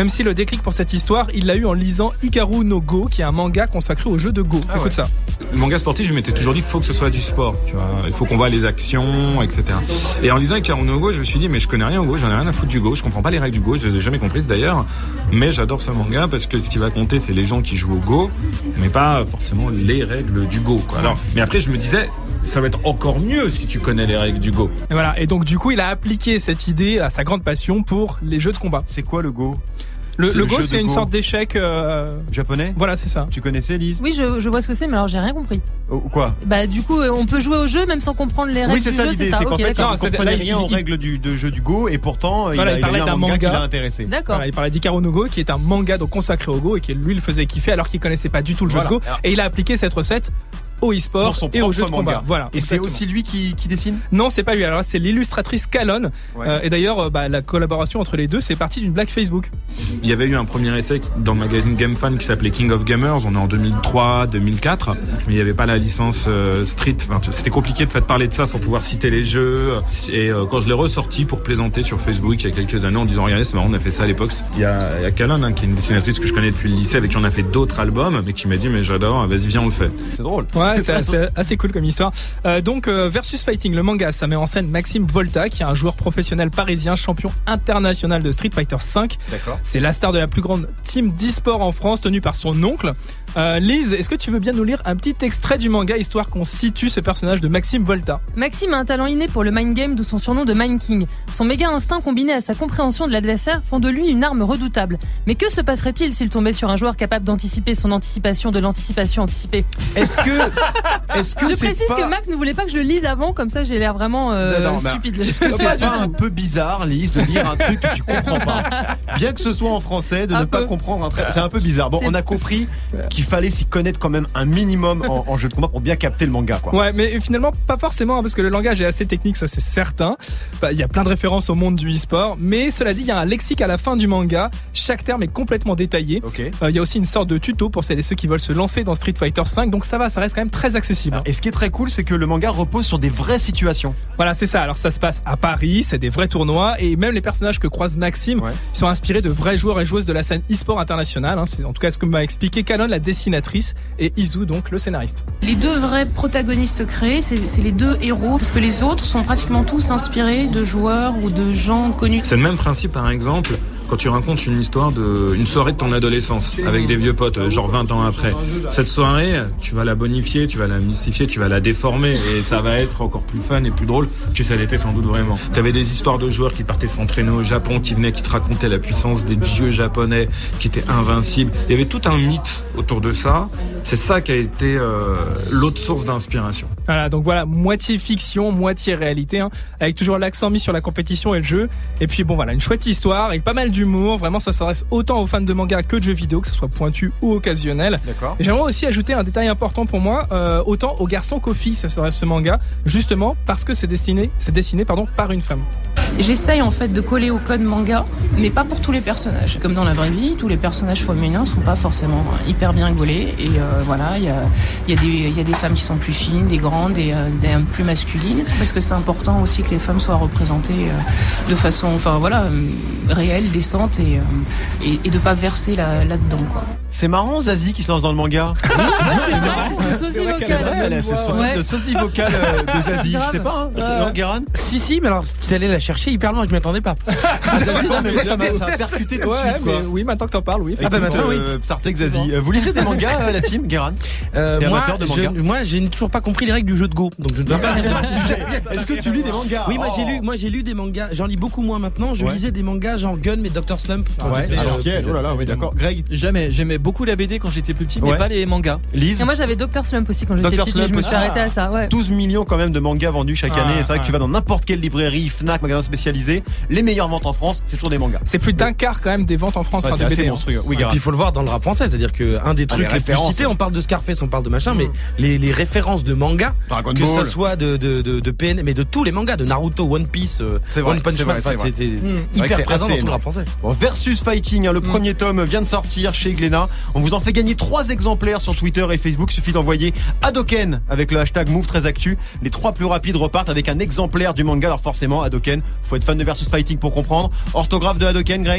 S11: si le déclic pour cette histoire, il l'a eu en lisant Hikaru no Go, qui est un manga consacré au jeu de Go. Ah, Écoute ouais. ça.
S12: Le manga sportif, je m'étais toujours dit qu'il faut que ce soit du sport, tu vois. Il faut qu'on voit les actions, et cetera. Et en lisant Hikaru no Go, je me suis dit, mais je connais rien au Go, j'en ai rien à foutre du Go, je comprends pas les règles du Go, je les ai jamais comprises d'ailleurs, mais j'adore ce manga parce que ce qui va compter, c'est les gens qui jouent au Go, mais pas forcément les règles du Go, quoi. Alors, mais après, je me disais, ça va être encore mieux si tu connais les règles du Go.
S11: Et voilà. Et donc, du coup, il a appliqué cette idée à sa grande passion pour les jeux de combat.
S2: C'est quoi le Go?
S11: Le, le, le Go, c'est une Go. sorte d'échec euh...
S2: japonais.
S11: Voilà, c'est ça.
S2: Tu connaissais, Lise?
S5: Oui, je, je vois ce que c'est, mais alors j'ai rien compris.
S2: Oh, quoi?
S5: Bah, du coup, on peut jouer au jeu même sans comprendre les règles
S2: oui, c'est
S5: du
S2: ça,
S5: jeu.
S2: l'idée,
S5: c'est ça,
S2: c'est qu'en
S5: okay,
S2: fait, il ne comprenait
S11: là,
S2: rien
S11: il,
S2: aux
S11: il,
S2: règles du de jeu du Go, et pourtant,
S11: voilà,
S2: il, a,
S11: il parlait
S2: il a un
S11: d'un
S2: manga,
S11: manga
S2: qui l'a intéressé.
S5: D'accord.
S11: Voilà, il parlait d'Hikaru no Go, qui est un manga donc consacré au Go et qui lui le faisait kiffer alors qu'il connaissait pas du tout le jeu
S2: voilà.
S11: de Go. Et il a appliqué cette recette au e-sport et au jeu de combat. Voilà.
S2: Et exactement. C'est aussi lui qui, qui dessine?
S11: Non, c'est pas lui. Alors c'est l'illustratrice Calonne. Ouais. Euh, et d'ailleurs, bah, la collaboration entre les deux, c'est parti d'une blague Facebook.
S12: Il y avait eu un premier essai dans le magazine Game Fan qui s'appelait King of Gamers. On est en deux mille trois, deux mille quatre, mais il n'y avait pas la licence euh, Street. Enfin, c'était compliqué de faire parler de ça sans pouvoir citer les jeux. Et euh, quand je l'ai ressorti pour plaisanter sur Facebook il y a quelques années en disant regardez, c'est marrant, on a fait ça à l'époque. Il y a, il y a Calonne hein, qui est une dessinatrice que je connais depuis le lycée, avec qui on a fait d'autres albums, mais qui m'a dit mais j'adore, vas-y viens on le fait.
S2: C'est drôle.
S11: Ouais, c'est, c'est assez cool comme histoire. Euh, donc euh, Versus Fighting, le manga, ça met en scène Maxime Volta, qui est un joueur professionnel parisien, champion international de Street Fighter cinq.
S2: D'accord.
S11: C'est la star de la plus grande team d'e-sport en France, tenue par son oncle. Euh, Lise, est-ce que tu veux bien nous lire un petit extrait du manga, histoire qu'on situe ce personnage de Maxime Volta?
S5: Maxime a un talent inné pour le mind game, d'où son surnom de Mind King. Son méga instinct combiné à sa compréhension de l'adversaire font de lui une arme redoutable. Mais que se passerait-il s'il tombait sur un joueur capable d'anticiper son anticipation de l'anticipation anticipée?
S2: Est-ce que, est-ce que
S5: je
S2: c'est
S5: précise
S2: pas...
S5: que Max ne voulait pas que je le lise avant, comme ça j'ai l'air vraiment euh, non, non, stupide.
S2: Bah, est-ce que c'est pas un peu bizarre, Lise, de lire un truc que tu comprends pas? Bien que ce soit en français, de un ne peu. pas comprendre un trait, c'est un peu bizarre. Bon, c'est... on a compris qu'il fallait s'y connaître quand même un minimum en, en jeu de combat pour bien capter le manga, quoi.
S11: Ouais, mais finalement pas forcément, hein, parce que le langage est assez technique, ça c'est certain. Bah, il y a plein de références au monde du e-sport, mais cela dit, il y a un lexique à la fin du manga. Chaque terme est complètement détaillé.
S2: Okay.
S11: Euh, il y a aussi une sorte de tuto pour celles et ceux qui veulent se lancer dans Street Fighter cinq, donc ça va, ça reste quand même très accessible.
S2: Alors, et ce qui est très cool, c'est que le manga repose sur des vraies situations.
S11: Voilà, c'est ça. Alors ça se passe à Paris, c'est des vrais tournois, et même les personnages que croise Maxime ouais. sont inspirés de vrais joueurs et joueuses de la scène e-sport internationale. Hein. C'est en tout cas ce que m'a expliqué Calonne, la dessinatrice, et Izu, donc le scénariste.
S13: Les deux vrais protagonistes créés, c'est, c'est les deux héros, parce que les autres sont pratiquement tous inspirés de joueurs ou de gens connus.
S12: C'est le même principe, par exemple, quand tu racontes une histoire de une soirée de ton adolescence avec des vieux potes, genre vingt ans après. Cette soirée, tu vas la bonifier, tu vas la mystifier, tu vas la déformer, et ça va être encore plus fun et plus drôle que ça l'était sans doute vraiment. T'avais des histoires de joueurs qui partaient s'entraîner au Japon, qui venaient, qui te racontaient la puissance des dieux japonais, qui étaient invincibles. Il y avait tout un mythe autour de ça. C'est ça qui a été euh, l'autre source d'inspiration.
S11: Voilà, donc voilà, moitié fiction, moitié réalité, hein, avec toujours l'accent mis sur la compétition et le jeu. Et puis bon voilà, une chouette histoire avec pas mal d'humour. Vraiment, ça s'adresse autant aux fans de manga que de jeux vidéo, que ce soit pointu ou occasionnel.
S2: D'accord.
S11: Et j'aimerais aussi ajouter un détail important pour moi, euh, autant aux garçons qu'aux filles, ça s'adresse ce manga, justement parce que c'est destiné, c'est dessiné pardon, par une femme.
S13: J'essaye en fait de coller au code manga, mais pas pour tous les personnages. Comme dans la vraie vie, tous les personnages féminins sont pas forcément hyper bien gaulés. Et euh, voilà, il y a, y, a y a des femmes qui sont plus fines, des grandes, et euh, des plus masculines. Parce que c'est important aussi que les femmes soient représentées euh, de façon, enfin voilà, euh, réelle, décente, et, euh, et, et de pas verser là, là-dedans, quoi.
S2: C'est marrant, Zazie qui se lance dans le manga.
S5: Oui, c'est marrant, c'est son sosie vocal.
S2: C'est son ouais. sosie vocal de Zazie, je sais pas, hein. Non, Guérin?
S4: Si, si, mais alors tu allais la chercher hyper loin, je m'y attendais pas.
S2: Ah, Zazie, non, mais moi, ça m'a, ça a percuté tout de
S11: ouais,
S2: suite, quoi.
S11: Mais oui, maintenant que t'en parles, oui.
S2: Ah, bah maintenant, oui. Psartek, Zazie. Vous lisez des mangas, euh, la team, Guérin?
S4: euh, T'es moi, amateur de manga? Je, moi, je n'ai toujours pas compris les règles du jeu de Go, donc je ne dois pas.
S2: Est-ce que tu lis des mangas?
S4: Oui, moi j'ai lu, moi j'ai lu des mangas. J'en lis beaucoup moins maintenant. Je
S2: ouais.
S4: lisais des mangas genre Gun, mais docteur Slump.
S2: Ouais, à l'ancienne. Oh là là, oui, d'accord. Greg?
S6: Jamais. J'aimais beaucoup la B D quand j'étais plus petit, mais ouais. pas les mangas.
S2: Lise?
S5: Et moi j'avais docteur Slump aussi quand j'étais petite, mais je me suis arrêtée à ça. Ouais.
S2: douze millions quand même de mangas vendus chaque
S11: ah,
S2: année. Et c'est vrai
S11: ah.
S2: que tu vas dans n'importe quelle librairie, Fnac, magasin spécialisé, les meilleures ventes en France, c'est toujours des mangas.
S11: C'est plus d'un quart quand même des ventes en France.
S2: Ouais,
S11: hein,
S2: c'est assez
S11: B D,
S2: monstrueux. Oui,
S4: et puis il faut le voir dans le rap français, c'est-à-dire que un des trucs ah, les, les plus cités, on parle de Scarface, on parle de machin, mmh. mais les, les références de mangas,
S2: Dragon
S4: que
S2: Ball.
S4: ça soit de, de, de, de P N, mais de tous les mangas, de Naruto, One Piece, euh,
S2: vrai,
S4: One Punch Man, c'était mmh. hyper présent dans tout le rap français.
S2: Bon, Versus Fighting, hein, le mmh. premier tome vient de sortir chez Glénat. On vous en fait gagner trois exemplaires sur Twitter et Facebook. Il suffit d'envoyer Hadoken avec le hashtag Move très actu. Les trois plus rapides repartent avec un exemplaire du manga. Alors forcément, Hadoken, faut être fan de Versus Fighting pour comprendre. Orthographe de Hadoken, Grey?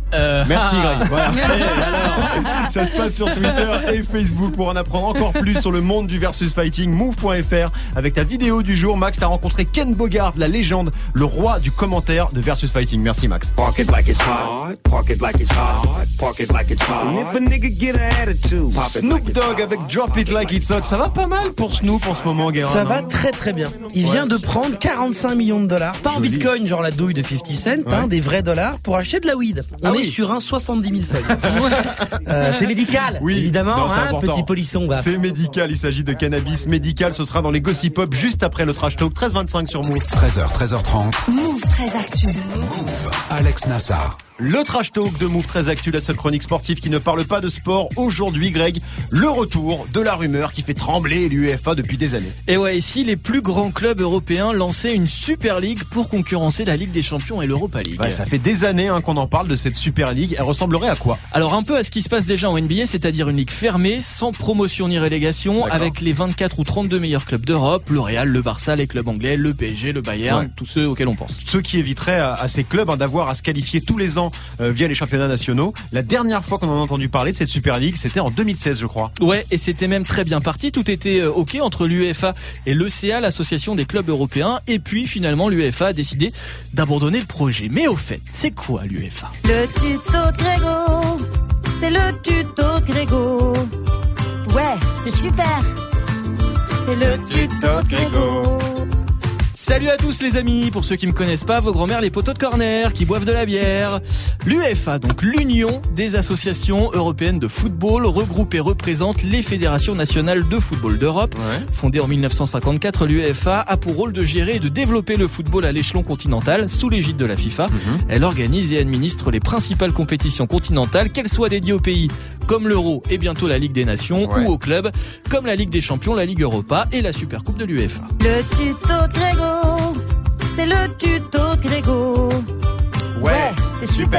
S6: Euh...
S2: Merci
S6: ah.
S2: Greg. Voilà. Alors, ça se passe sur Twitter et Facebook. Pour en apprendre encore plus sur le monde du versus fighting, move point f r. Avec ta vidéo du jour, Max, t'as rencontré Ken Bogard, la légende, le roi du commentaire de versus fighting. Merci Max.
S14: Park it like it's hard, park it like it's hard, park it like it's hard. And if a nigga get an attitude, pop it
S2: Snoop
S14: like
S2: Dogg avec Drop It Like It's Hot. Ça va pas mal pour Snoop en ce moment, Guérin.
S4: Ça va très très bien. Il vient de prendre quarante-cinq millions de dollars, pas en
S2: Joli.
S4: bitcoin, genre la douille de cinquante cents, ouais. hein, des vrais dollars, pour acheter de la weed. On
S2: Ah
S4: est
S2: oui.
S4: sur un soixante-dix mille feuilles. euh, c'est médical,
S2: Oui,
S4: évidemment,
S2: non, c'est
S4: hein,
S2: important.
S4: petit polisson. Bah.
S2: C'est médical, il s'agit de cannabis médical. Ce sera dans les Gossip Pop juste après le Trash Talk. treize vingt-cinq sur Move.
S1: treize heures, treize heures trente.
S3: Move très actu.
S1: Alex Nassar.
S2: Le Trash Talk de Move très Actu, la seule chronique sportive qui ne parle pas de sport. Aujourd'hui, Greg, le retour de la rumeur qui fait trembler l'UEFA depuis des années.
S6: Et ouais, ici, les plus grands clubs européens lançaient une Super League pour concurrencer la Ligue des Champions et l'Europa League.
S2: Ouais, ça fait des années hein, qu'on en parle de cette Super League. Elle ressemblerait à quoi?
S6: Alors un peu à ce qui se passe déjà en N B A, c'est-à-dire une ligue fermée, sans promotion ni relégation,
S2: D'accord.
S6: avec les vingt-quatre ou trente-deux meilleurs clubs d'Europe, le Real, le Barça, les clubs anglais, le P S G, le Bayern,
S2: Ouais.
S6: tous ceux auxquels on pense.
S2: Ce qui éviterait à, à ces clubs hein, d'avoir à se qualifier tous les ans euh, via les championnats nationaux. La dernière fois qu'on en a entendu parler de cette Super League, c'était en deux mille seize, je crois.
S6: Ouais, et c'était même très bien parti, tout était euh, ok entre l'UEFA et l'E C A, l'association des clubs européens, et puis finalement l'UEFA a décidé d'abandonner le projet. Mais au fait, c'est quoi l'UEFA?
S15: Le tuto Grégo, c'est le tuto Grégo. Ouais, c'est super. C'est le tuto Grégo.
S6: Salut à tous les amis, pour ceux qui me connaissent pas, vos grands-mères les poteaux de corner qui boivent de la bière. L'UEFA, donc l'Union des associations européennes de football, regroupe et représente les fédérations nationales de football d'Europe.
S2: Ouais.
S6: Fondée en mille neuf cent cinquante-quatre, l'UEFA a pour rôle de gérer et de développer le football à l'échelon continental sous l'égide de la FIFA.
S2: Mm-hmm.
S6: Elle organise et administre les principales compétitions continentales, qu'elles soient dédiées aux pays comme l'Euro et bientôt la Ligue des Nations,
S2: Ouais.
S6: ou aux clubs comme la Ligue des Champions, la Ligue Europa et la Supercoupe de l'UEFA.
S15: Le tuto Grégo, c'est le tuto Grégo. Ouais, c'est super.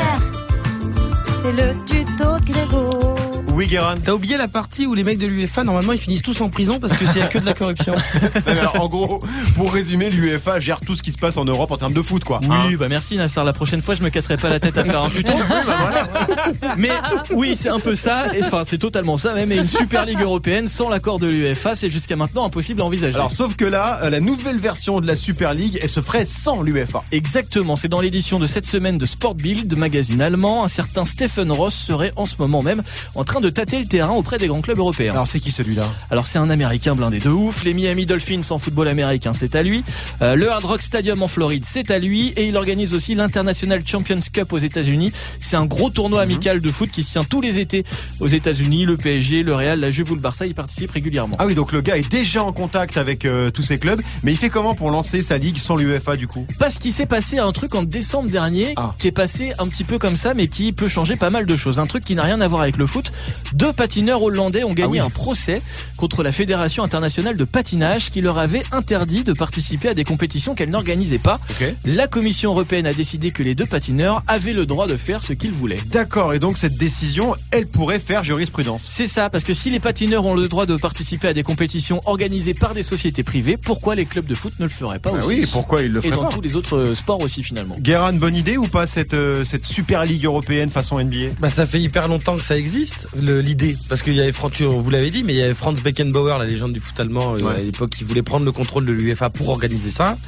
S15: C'est le tuto Grégo.
S2: Oui, Guérin.
S4: T'as oublié la partie où les mecs de l'UEFA, normalement, ils finissent tous en prison parce que c'est que de la corruption.
S2: Alors, en gros, pour résumer, l'UEFA gère tout ce qui se passe en Europe en termes de foot, quoi.
S6: Oui,
S2: Hein.
S6: bah merci Nassar, la prochaine fois je me casserai pas la tête à faire un tuto. Mais oui, c'est un peu ça, et, enfin c'est totalement ça même, et une Super Ligue européenne sans l'accord de l'UEFA, c'est jusqu'à maintenant impossible à envisager.
S2: Alors, sauf que là, euh, la nouvelle version de la Super League, elle se ferait sans l'UEFA.
S6: Exactement, c'est dans l'édition de cette semaine de Sport Bild, magazine allemand, un certain Stephen Ross serait en ce moment même en train de tâter le terrain auprès des grands clubs européens.
S2: Alors, c'est qui celui-là?
S6: Alors c'est un Américain blindé de ouf, les Miami Dolphins en football américain c'est à lui, euh, le Hard Rock Stadium en Floride c'est à lui, et il organise aussi l'International Champions Cup aux États-Unis. C'est un gros tournoi amical de foot qui se tient tous les étés aux États-Unis. Le P S G, le Real, la Juve ou le Barça y participent régulièrement.
S2: Ah oui, donc le gars est déjà en contact avec euh, tous ces clubs, mais il fait comment pour lancer sa ligue sans l'UEFA du coup?
S6: Parce qu'il s'est passé un truc en décembre dernier
S2: Ah.
S6: qui est passé un petit peu comme ça, mais qui peut changer pas mal de choses. Un truc qui n'a rien à voir avec le foot. Deux patineurs hollandais ont gagné
S2: Ah oui.
S6: un procès contre la Fédération internationale de patinage qui leur avait interdit de participer à des compétitions qu'elle n'organisait pas.
S2: Ok.
S6: La Commission européenne a décidé que les deux patineurs avaient le droit de faire ce qu'ils voulaient.
S2: D'accord, et donc cette décision, elle pourrait faire jurisprudence.
S6: C'est ça, parce que si les patineurs ont le droit de participer à des compétitions organisées par des sociétés privées, pourquoi les clubs de foot ne le feraient pas
S2: Bah
S6: aussi?
S2: oui, et pourquoi ils le
S6: Et
S2: feraient
S6: dans
S2: pas?
S6: tous les autres euh, sports aussi finalement.
S2: Guérin, bonne idée ou pas cette, euh, cette Super League européenne façon N B A?
S4: Bah, ça fait hyper longtemps que ça existe, le- l'idée. Parce qu'il y avait, Fran- vous l'avez dit, mais il y avait Franz Beckenbauer, la légende du foot allemand, euh,
S2: Ouais.
S4: à l'époque, qui voulait prendre le contrôle de l'UEFA pour organiser ça.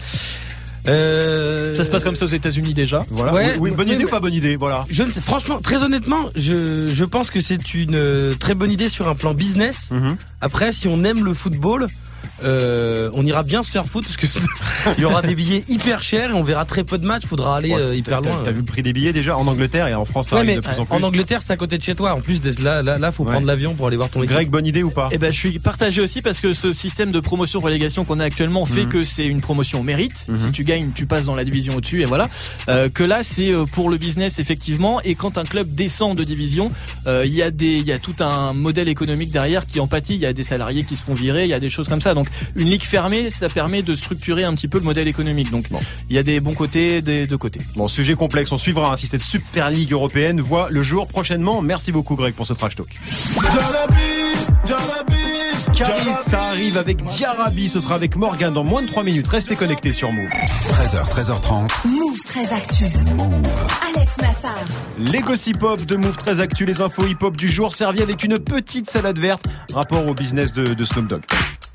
S4: Euh...
S6: Ça se passe comme ça aux États-Unis déjà.
S2: Voilà.
S4: Ouais,
S2: oui, oui, bonne
S4: oui,
S2: idée
S4: mais-
S2: ou pas bonne idée? Voilà.
S4: Je ne sais, franchement, très honnêtement, je, je pense que c'est une euh, très bonne idée sur un plan business.
S2: Mhm.
S4: Après, si on aime le football, euh, on ira bien se faire foutre parce que il y aura des billets hyper chers et on verra très peu de matchs. Faudra aller
S2: Ouais,
S4: euh,
S2: t'as-
S4: hyper
S2: t'as-
S4: loin.
S2: T'as vu le prix des billets déjà en Angleterre et en France ça
S4: Ouais,
S2: arrive
S4: mais
S2: de plus en plus.
S4: en Angleterre, c'est à côté de chez toi. En plus, de- là, là, là, faut
S2: Ouais.
S4: prendre l'avion pour aller voir ton équipe.
S2: Greg, bonne idée ou pas?
S6: Eh ben, je suis partagé aussi parce que ce système de promotion-relégation qu'on a actuellement fait
S2: Mhm.
S6: que c'est une promotion mérite.
S2: Mhm.
S6: Si tu gagnes, tu passes dans la division au-dessus et voilà. Euh, que là, c'est euh, pour le business effectivement. Et quand un club descend de division, euh, il y a des, il y a tout un modèle économique derrière qui en pâtit. Il y a des salariés qui se font virer, il y a des choses comme ça. Donc, une ligue fermée, ça permet de structurer un petit peu le modèle économique. Donc,
S2: Bon.
S6: il y a des bons côtés, des deux côtés.
S2: Bon, sujet complexe, on suivra hein, si cette Super League européenne voit le jour prochainement. Merci beaucoup Greg pour ce trash talk. Caris, ça arrive avec Diarabi. Ce sera avec Morgane dans moins de trois minutes. Restez connectés sur Move.
S1: treize heures, treize heures trente.
S3: Move très actu. Alex Nassar.
S2: Les gossip hop de Move très actu, les infos hip hop du jour servis avec une petite salade verte. Rapport au business de, de Snoop Dogg.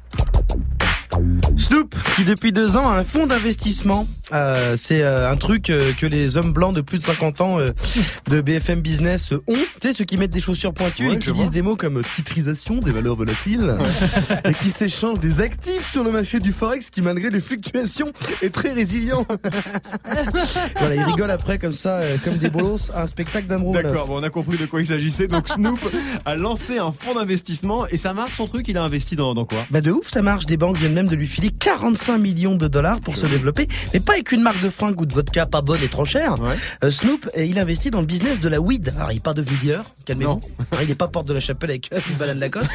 S4: Snoop, qui depuis deux ans a un fonds d'investissement. Euh, c'est euh, un truc euh, que les hommes blancs de plus de cinquante ans euh, de B F M Business euh, ont. Tu sais, ceux qui mettent des chaussures pointues
S2: Ouais,
S4: et qui
S2: je
S4: disent
S2: vois.
S4: des mots comme titrisation des valeurs volatiles et qui s'échangent des actifs sur le marché du Forex qui, malgré les fluctuations, est très résilient. Voilà, ils rigolent après comme ça, euh, comme des bolos à un spectacle d'Amro.
S2: D'accord, bon, on a compris de quoi il s'agissait. Donc Snoop a lancé un fonds d'investissement et ça marche son truc. Il a investi dans, dans quoi?
S4: Bah de ouf, ça marche. Des banques viennent même de lui filer quarante-cinq millions de dollars pour se développer, mais pas avec une marque de fringues ou de vodka pas bonne et trop chère.
S2: Ouais.
S4: Euh, Snoop, euh, il investit dans le business de la weed. Alors il est pas devenu dealer, calmez-vous. Hein, il est pas porte de la chapelle avec euh, une banane Lacoste.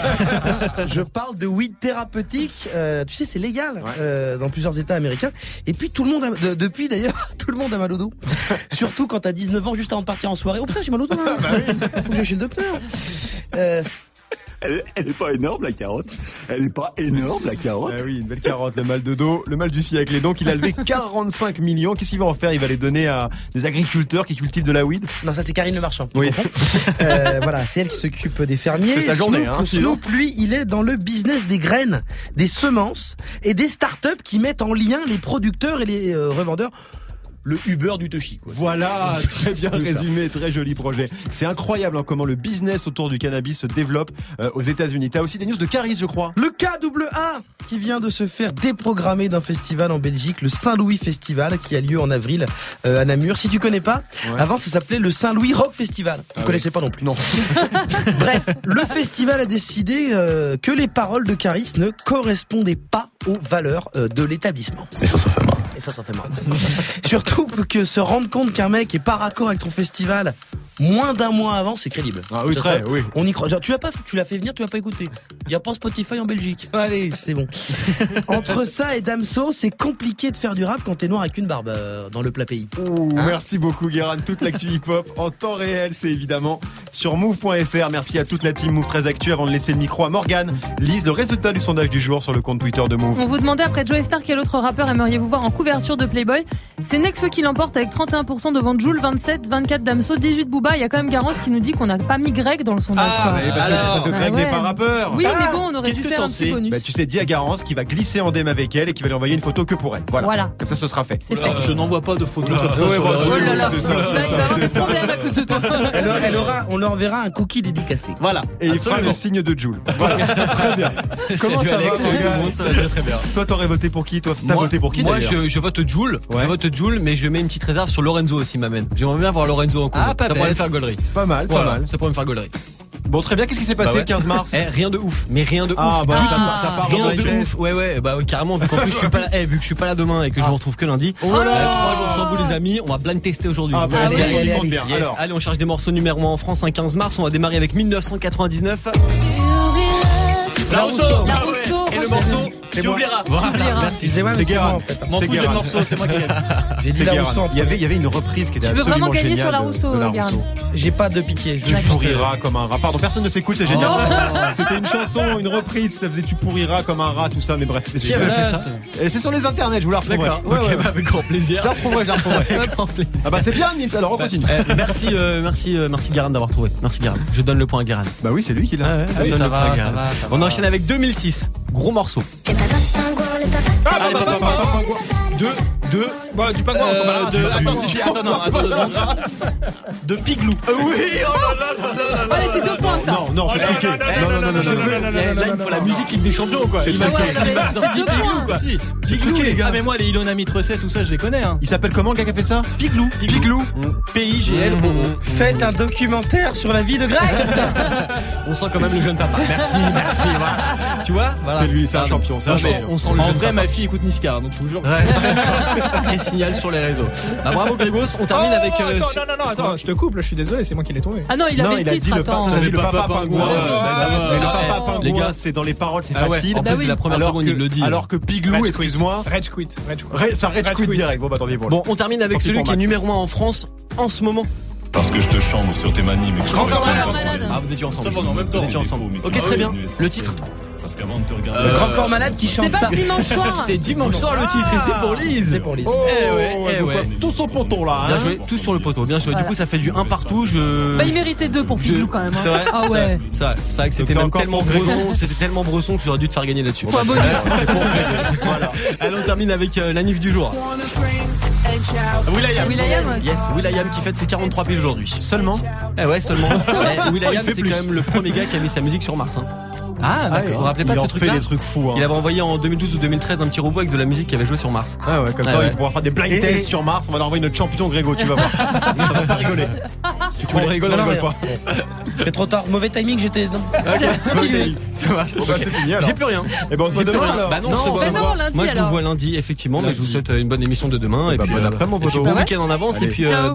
S4: Je parle de weed thérapeutique. Euh, tu sais, c'est légal
S2: Ouais.
S4: euh, dans plusieurs États américains. Et puis tout le monde, a, de, depuis d'ailleurs, tout le monde a mal au dos. Surtout quand t'as dix-neuf ans, juste avant de partir en soirée. Oh putain, j'ai mal au dos là. Faut que j'aille chez le docteur. Euh,
S16: Elle, elle est pas énorme, la carotte. Elle est pas énorme, la carotte.
S2: Ah oui, une belle carotte, le mal de dos, le mal du siècle. Et donc, il a levé quarante-cinq millions. Qu'est-ce qu'il va en faire? Il va les donner à des agriculteurs qui cultivent de la weed.
S4: Non, ça c'est Karine Le Marchand.
S2: Oui.
S4: Euh, voilà, c'est elle qui s'occupe des fermiers.
S2: C'est sa journée,
S4: Snoop,
S2: hein, sinon.
S4: Snoop, lui, il est dans le business des graines, des semences et des startups qui mettent en lien les producteurs et les euh, revendeurs. Le Uber du Toshi, quoi.
S2: Voilà, très bien
S4: Tout ça.
S2: résumé, très joli projet. C'est incroyable hein, comment le business autour du cannabis se développe euh, aux États-Unis. T'as aussi des news de Caris, je crois.
S4: Le K A A qui vient de se faire déprogrammer d'un festival en Belgique, le Saint-Louis Festival, qui a lieu en avril euh, à Namur. Si tu connais pas,
S2: Ouais.
S4: avant ça s'appelait le Saint-Louis Rock Festival. Tu
S2: Ah
S4: connaissais
S2: oui.
S4: pas non plus.
S2: Non.
S4: Bref, le festival a décidé euh, que les paroles de Caris ne correspondaient pas aux valeurs euh, de l'établissement.
S17: Et ça, ça fait mal.
S4: Et ça, ça fait mal. Surtout que se rendre compte qu'un mec est pas raccord avec ton festival moins d'un mois avant, c'est crédible.
S2: Ah oui,
S4: Ça,
S2: très,
S4: ça,
S2: oui.
S4: On y croit. Genre, tu l'as pas, tu l'as fait venir, tu l'as pas écouté. Il y a pas Spotify en Belgique. Allez, c'est bon. Entre ça et Damso, c'est compliqué de faire du rap quand t'es noir avec une barbe euh, dans le plat pays.
S2: Ouh, merci beaucoup Guérin, toute l'actu hip-hop en temps réel, c'est évidemment sur move point f r. Merci à toute la team Move très actu. Avant de laisser le micro à Morgane, lise le résultat du sondage du jour sur le compte Twitter de Move.
S5: On vous demandait après Joey Star quel autre rappeur aimeriez-vous voir en couverture de Playboy. C'est Nekfeu qui l'emporte avec trente et un pour cent devant Jul, vingt-sept, vingt-quatre Damso, dix-huit Booba. Il y a quand même Garance qui nous dit qu'on n'a pas mis Greg dans le sondage.
S2: Ah,
S5: quoi.
S2: mais parce que- parce que
S5: Bah
S2: Greg
S5: ouais.
S2: n'est pas rappeur.
S5: Oui,
S2: Ah,
S5: mais bon, on aurait
S6: qu'est-ce
S5: dû
S6: que
S5: faire
S6: t'en
S5: un petit
S6: sais
S5: bonus.
S2: Bah, tu sais, dis à Garance qui va glisser en D M avec elle et qui va lui envoyer une photo que pour elle. Voilà.
S5: Voilà.
S2: Comme ça, ce sera fait.
S5: C'est fait.
S6: Je n'envoie pas de photos comme ça
S2: Ouais,
S6: sur
S2: bah,
S6: le
S2: oui,
S6: réseau.
S2: oui, c'est ça,
S5: Là,
S2: c'est
S5: il va
S2: ça,
S5: avoir
S2: c'est
S5: des
S2: ça.
S5: problèmes à cause de toi.
S4: Elle, aura- elle aura, on leur enverra un cookie dédicacé.
S6: Voilà.
S2: Et il fera
S6: absolument.
S2: le signe de Joule. Voilà. Très bien. Comment
S18: Salut
S2: ça
S18: Alex,
S2: va,
S18: salut tout le
S2: Morgane
S18: monde, ça va très très bien.
S2: Toi, t'aurais voté pour qui? Toi, t'as
S18: Moi,
S2: voté pour qui
S18: moi
S2: d'ailleurs
S18: je, je vote Joule,
S2: Ouais.
S18: je vote Joule, mais je mets une petite réserve sur Lorenzo aussi m'amène. J'aimerais bien voir Lorenzo en couple.
S6: Ah, pas
S18: ça pourrait
S6: bête.
S18: me faire gaulerie.
S2: Pas mal, pas
S18: Voilà,
S2: mal.
S18: ça pourrait me faire gaulerie.
S2: Bon, très bien. Qu'est-ce qui s'est passé
S18: Bah ouais.
S2: le quinze mars?
S18: Eh, rien de ouf, mais rien de
S2: Ah,
S18: ouf.
S2: bah,
S18: du
S2: ça
S18: tout.
S2: part- ça part
S18: rien
S2: en
S18: de
S2: blind
S18: ouf. Ouais, ouais, bah ouais, carrément. Vu qu'en plus je suis pas là, eh, vu que je suis pas là demain et que je vous retrouve que lundi.
S2: Oh là
S18: euh,
S2: là.
S18: trois jours sans vous les amis, on va blind tester aujourd'hui.
S2: Ah,
S18: Je vous
S2: bah,
S18: le dis.
S2: allez,
S18: Allez,
S2: allez,
S18: allez,
S2: bien.
S18: yes.
S2: Alors.
S18: Allez, on charge des morceaux numéro un en France, un quinze mars. On va démarrer avec mille neuf cent quatre-vingt-dix-neuf.
S6: La Rousseau.
S5: La Rousseau,
S18: Et le
S5: franchement.
S18: morceau,
S2: C'est
S18: tu
S2: moi.
S18: oublieras.
S5: oublieras.
S18: Voilà, merci.
S4: C'est
S2: C'est Guérin.
S4: en fait.
S6: M'en
S2: C'est
S6: fous, j'ai le
S2: Guérin.
S6: morceau, c'est moi qui gagne.
S4: J'ai dit
S2: C'est
S4: la
S2: Guérin.
S4: Rousseau. en
S2: Il y avait, il y avait une reprise qui était
S5: Tu veux
S2: absolument
S5: vraiment gagner
S2: géniale
S5: sur la
S2: de-
S5: Rousseau,
S2: de la
S5: Guérin.
S2: Rousseau.
S4: J'ai pas de pitié. Je
S2: Tu
S4: juste,
S2: pourriras comme un rat. Pardon, personne ne s'écoute, c'est génial.
S6: Oh.
S2: C'était une chanson, une reprise, ça faisait tu pourriras comme un rat, tout ça, mais bref, c'est
S18: Qui
S2: génial.
S18: avait fait ça
S2: Et c'est sur les internets, je vous la retrouverai.
S18: D'accord.
S2: Ouais,
S18: Ok,
S2: ouais.
S18: bah, avec grand plaisir.
S2: Je la retrouverai, je la retrouverai.
S18: Avec grand plaisir.
S2: Ah bah c'est bien Nils, alors on continue.
S18: Eh, merci, euh, merci, euh, merci Guérin d'avoir trouvé. Merci Guérin. Je donne le point à Guérin.
S2: Bah oui, c'est lui qui l'a.
S18: Ah ouais,
S6: oui,
S18: je donne
S6: ça
S18: le
S6: va,
S18: point à
S6: ça
S18: Guérin.
S6: va, ça
S18: On
S6: va.
S18: enchaîne avec deux mille six. Gros morceau.
S6: Allez, papa, papa.
S18: Deux, deux.
S11: Bon, du pingouin, on s'en bat
S6: Euh,
S11: la
S6: de,
S11: race.
S6: attends, c'est, attends, non, attends, deux secondes. De Piglou.
S2: Oui, oh là là là là là.
S5: Allez, c'est deux points, ça.
S2: Non, non, c'est truqué. Non, non, non, non,
S18: Je
S2: non,
S18: veux-
S2: non.
S18: Là, il faut la musique Ligue des Champions, quoi.
S2: C'est
S18: Il m'a
S2: truqué.
S18: sorti,
S5: Ouais,
S18: il m'a
S5: c'est
S18: sorti
S5: deux
S18: Piglou,
S5: points.
S18: quoi.
S6: Si.
S2: Piglou, les gars.
S6: Ah, mais moi, les Ilona Mitre tout ça, je les connais, hein.
S2: Il s'appelle comment le gars qui a fait ça?
S6: Piglou.
S2: Piglou.
S6: P I G L O O.
S4: Faites un documentaire sur la vie de Greg.
S18: On sent quand même le jeune papa. Merci, merci. Voilà. Tu vois, voilà.
S2: C'est lui, c'est un champion, c'est un
S18: On sent,
S2: champion.
S18: on sent le
S6: En
S18: jeune
S6: vrai,
S18: papa.
S6: ma fille écoute Niska, donc je vous jure.
S18: Et signale sur les réseaux. Bah, bravo Grégos. On termine
S11: Oh,
S18: avec. euh,
S11: attends,
S18: sur-
S11: non, non, non, attends, je te coupe, là, je suis désolé, c'est moi qui l'ai trouvé.
S5: Ah non, il
S2: Non,
S5: avait
S2: il
S5: le
S2: a dit
S5: titre,
S2: le
S5: attends.
S2: papa, il a dit le
S6: Mais
S2: papa
S6: papa
S2: pingouin.
S6: pingouin.
S2: Mais le papa
S18: Les
S2: pingouin,
S18: gars.
S2: c'est dans les paroles, c'est
S18: Ah ouais,
S2: facile.
S18: en
S5: Bah
S18: plus
S5: oui.
S18: de la première
S2: Alors
S18: seconde,
S2: que,
S18: il le dit.
S2: alors que Piglou,
S11: Rage quit.
S2: excuse-moi,
S11: Rage quit. Rage quit.
S2: Ré- ça rage
S11: Rage
S2: quit
S11: quit.
S2: direct. Bon bah tant pis pour lui.
S18: Bon, on termine avec
S2: Tant pis
S18: celui
S2: pour
S18: qui est
S2: Max.
S18: numéro un en France en ce moment.
S17: Parce que je te chambre sur tes manies, mais que je
S18: Grand
S17: t'aurais
S18: Corps
S17: pas
S5: Malade,
S17: ensemble.
S5: malade.
S18: Ah, vous étiez ensemble.
S6: Ça va, en même temps.
S18: Vous étiez ensemble.
S17: Défaut, mais
S18: Ok,
S17: tu
S18: très
S17: m'as
S18: bien.
S17: donné
S18: Le
S17: essentiel.
S18: titre. Parce qu'avant de te regarder.
S4: Le Grand Corps Malade qui chante
S5: C'est pas
S4: ça.
S5: dimanche soir.
S18: C'est dimanche soir le titre et c'est pour Lise.
S4: C'est pour Lise.
S2: Oh,
S18: Eh ouais, eh
S2: vous
S18: ouais.
S2: faites tous au poteau là.
S18: Bien
S2: hein.
S18: joué, tout sur le poteau, bien joué.
S5: Voilà.
S18: Du coup, ça fait du un partout. Je.
S5: Bah, il méritait deux pour Piglou quand même. hein.
S18: C'est vrai.
S5: Ah
S18: c'est
S5: ouais.
S18: vrai, C'est vrai, c'est vrai que c'était
S2: c'est
S18: même
S2: encore
S18: tellement
S2: pour Grégo.
S18: bresson, c'était tellement bresson que j'aurais dû te faire gagner là-dessus.
S5: Point bonus.
S18: Voilà. Allez, on termine avec euh, la N I F du jour. Will.i.am.
S5: Will.i.am.
S18: Yes, Will.i.am qui fête ses quarante-trois piges aujourd'hui.
S2: Seulement.
S18: Eh ouais, seulement. Eh, Will.i.am,
S2: Il fait
S18: c'est
S2: plus.
S18: quand même le premier gars qui a mis sa musique sur Mars. Hein.
S6: Ah, d'accord.
S18: Vous vous rappelez pas
S2: Il
S18: de
S2: en
S18: ces trucs-là?
S2: fait des trucs fous. Hein.
S18: Il avait envoyé en deux mille douze ou deux mille treize un petit robot avec de la musique qui avait joué sur Mars.
S2: Ah ouais, comme
S18: Ah
S2: ça,
S18: ouais.
S2: il va pouvoir faire des blind
S4: Et-
S2: tests
S4: et-
S2: sur Mars. On va leur envoyer notre champion Grégo, tu vas voir. Ça va pas rigoler. Tu crois qu'on rigole, on
S4: Non, non,
S2: rigole
S4: rien.
S2: pas.
S4: C'est trop tard. Mauvais timing, j'étais. non.
S2: Continue. Ça marche. Bon, bah, c'est fini alors.
S18: J'ai plus rien.
S2: Et ben, on se voit
S18: J'ai plus
S2: demain
S18: rien.
S2: alors.
S18: Bah non,
S5: Non,
S18: on se voit
S5: bah
S18: demain.
S5: non, lundi,
S18: Moi, je vous
S5: alors.
S18: vois lundi, effectivement, mais je vous
S2: Lundi.
S18: souhaite une bonne émission de demain. Et
S2: bah,
S18: puis,
S2: bon
S18: euh,
S2: après, mon
S18: et puis
S2: poteau.
S18: bon week-end en avance. Et
S2: Allez.
S18: puis, euh,
S5: Ciao.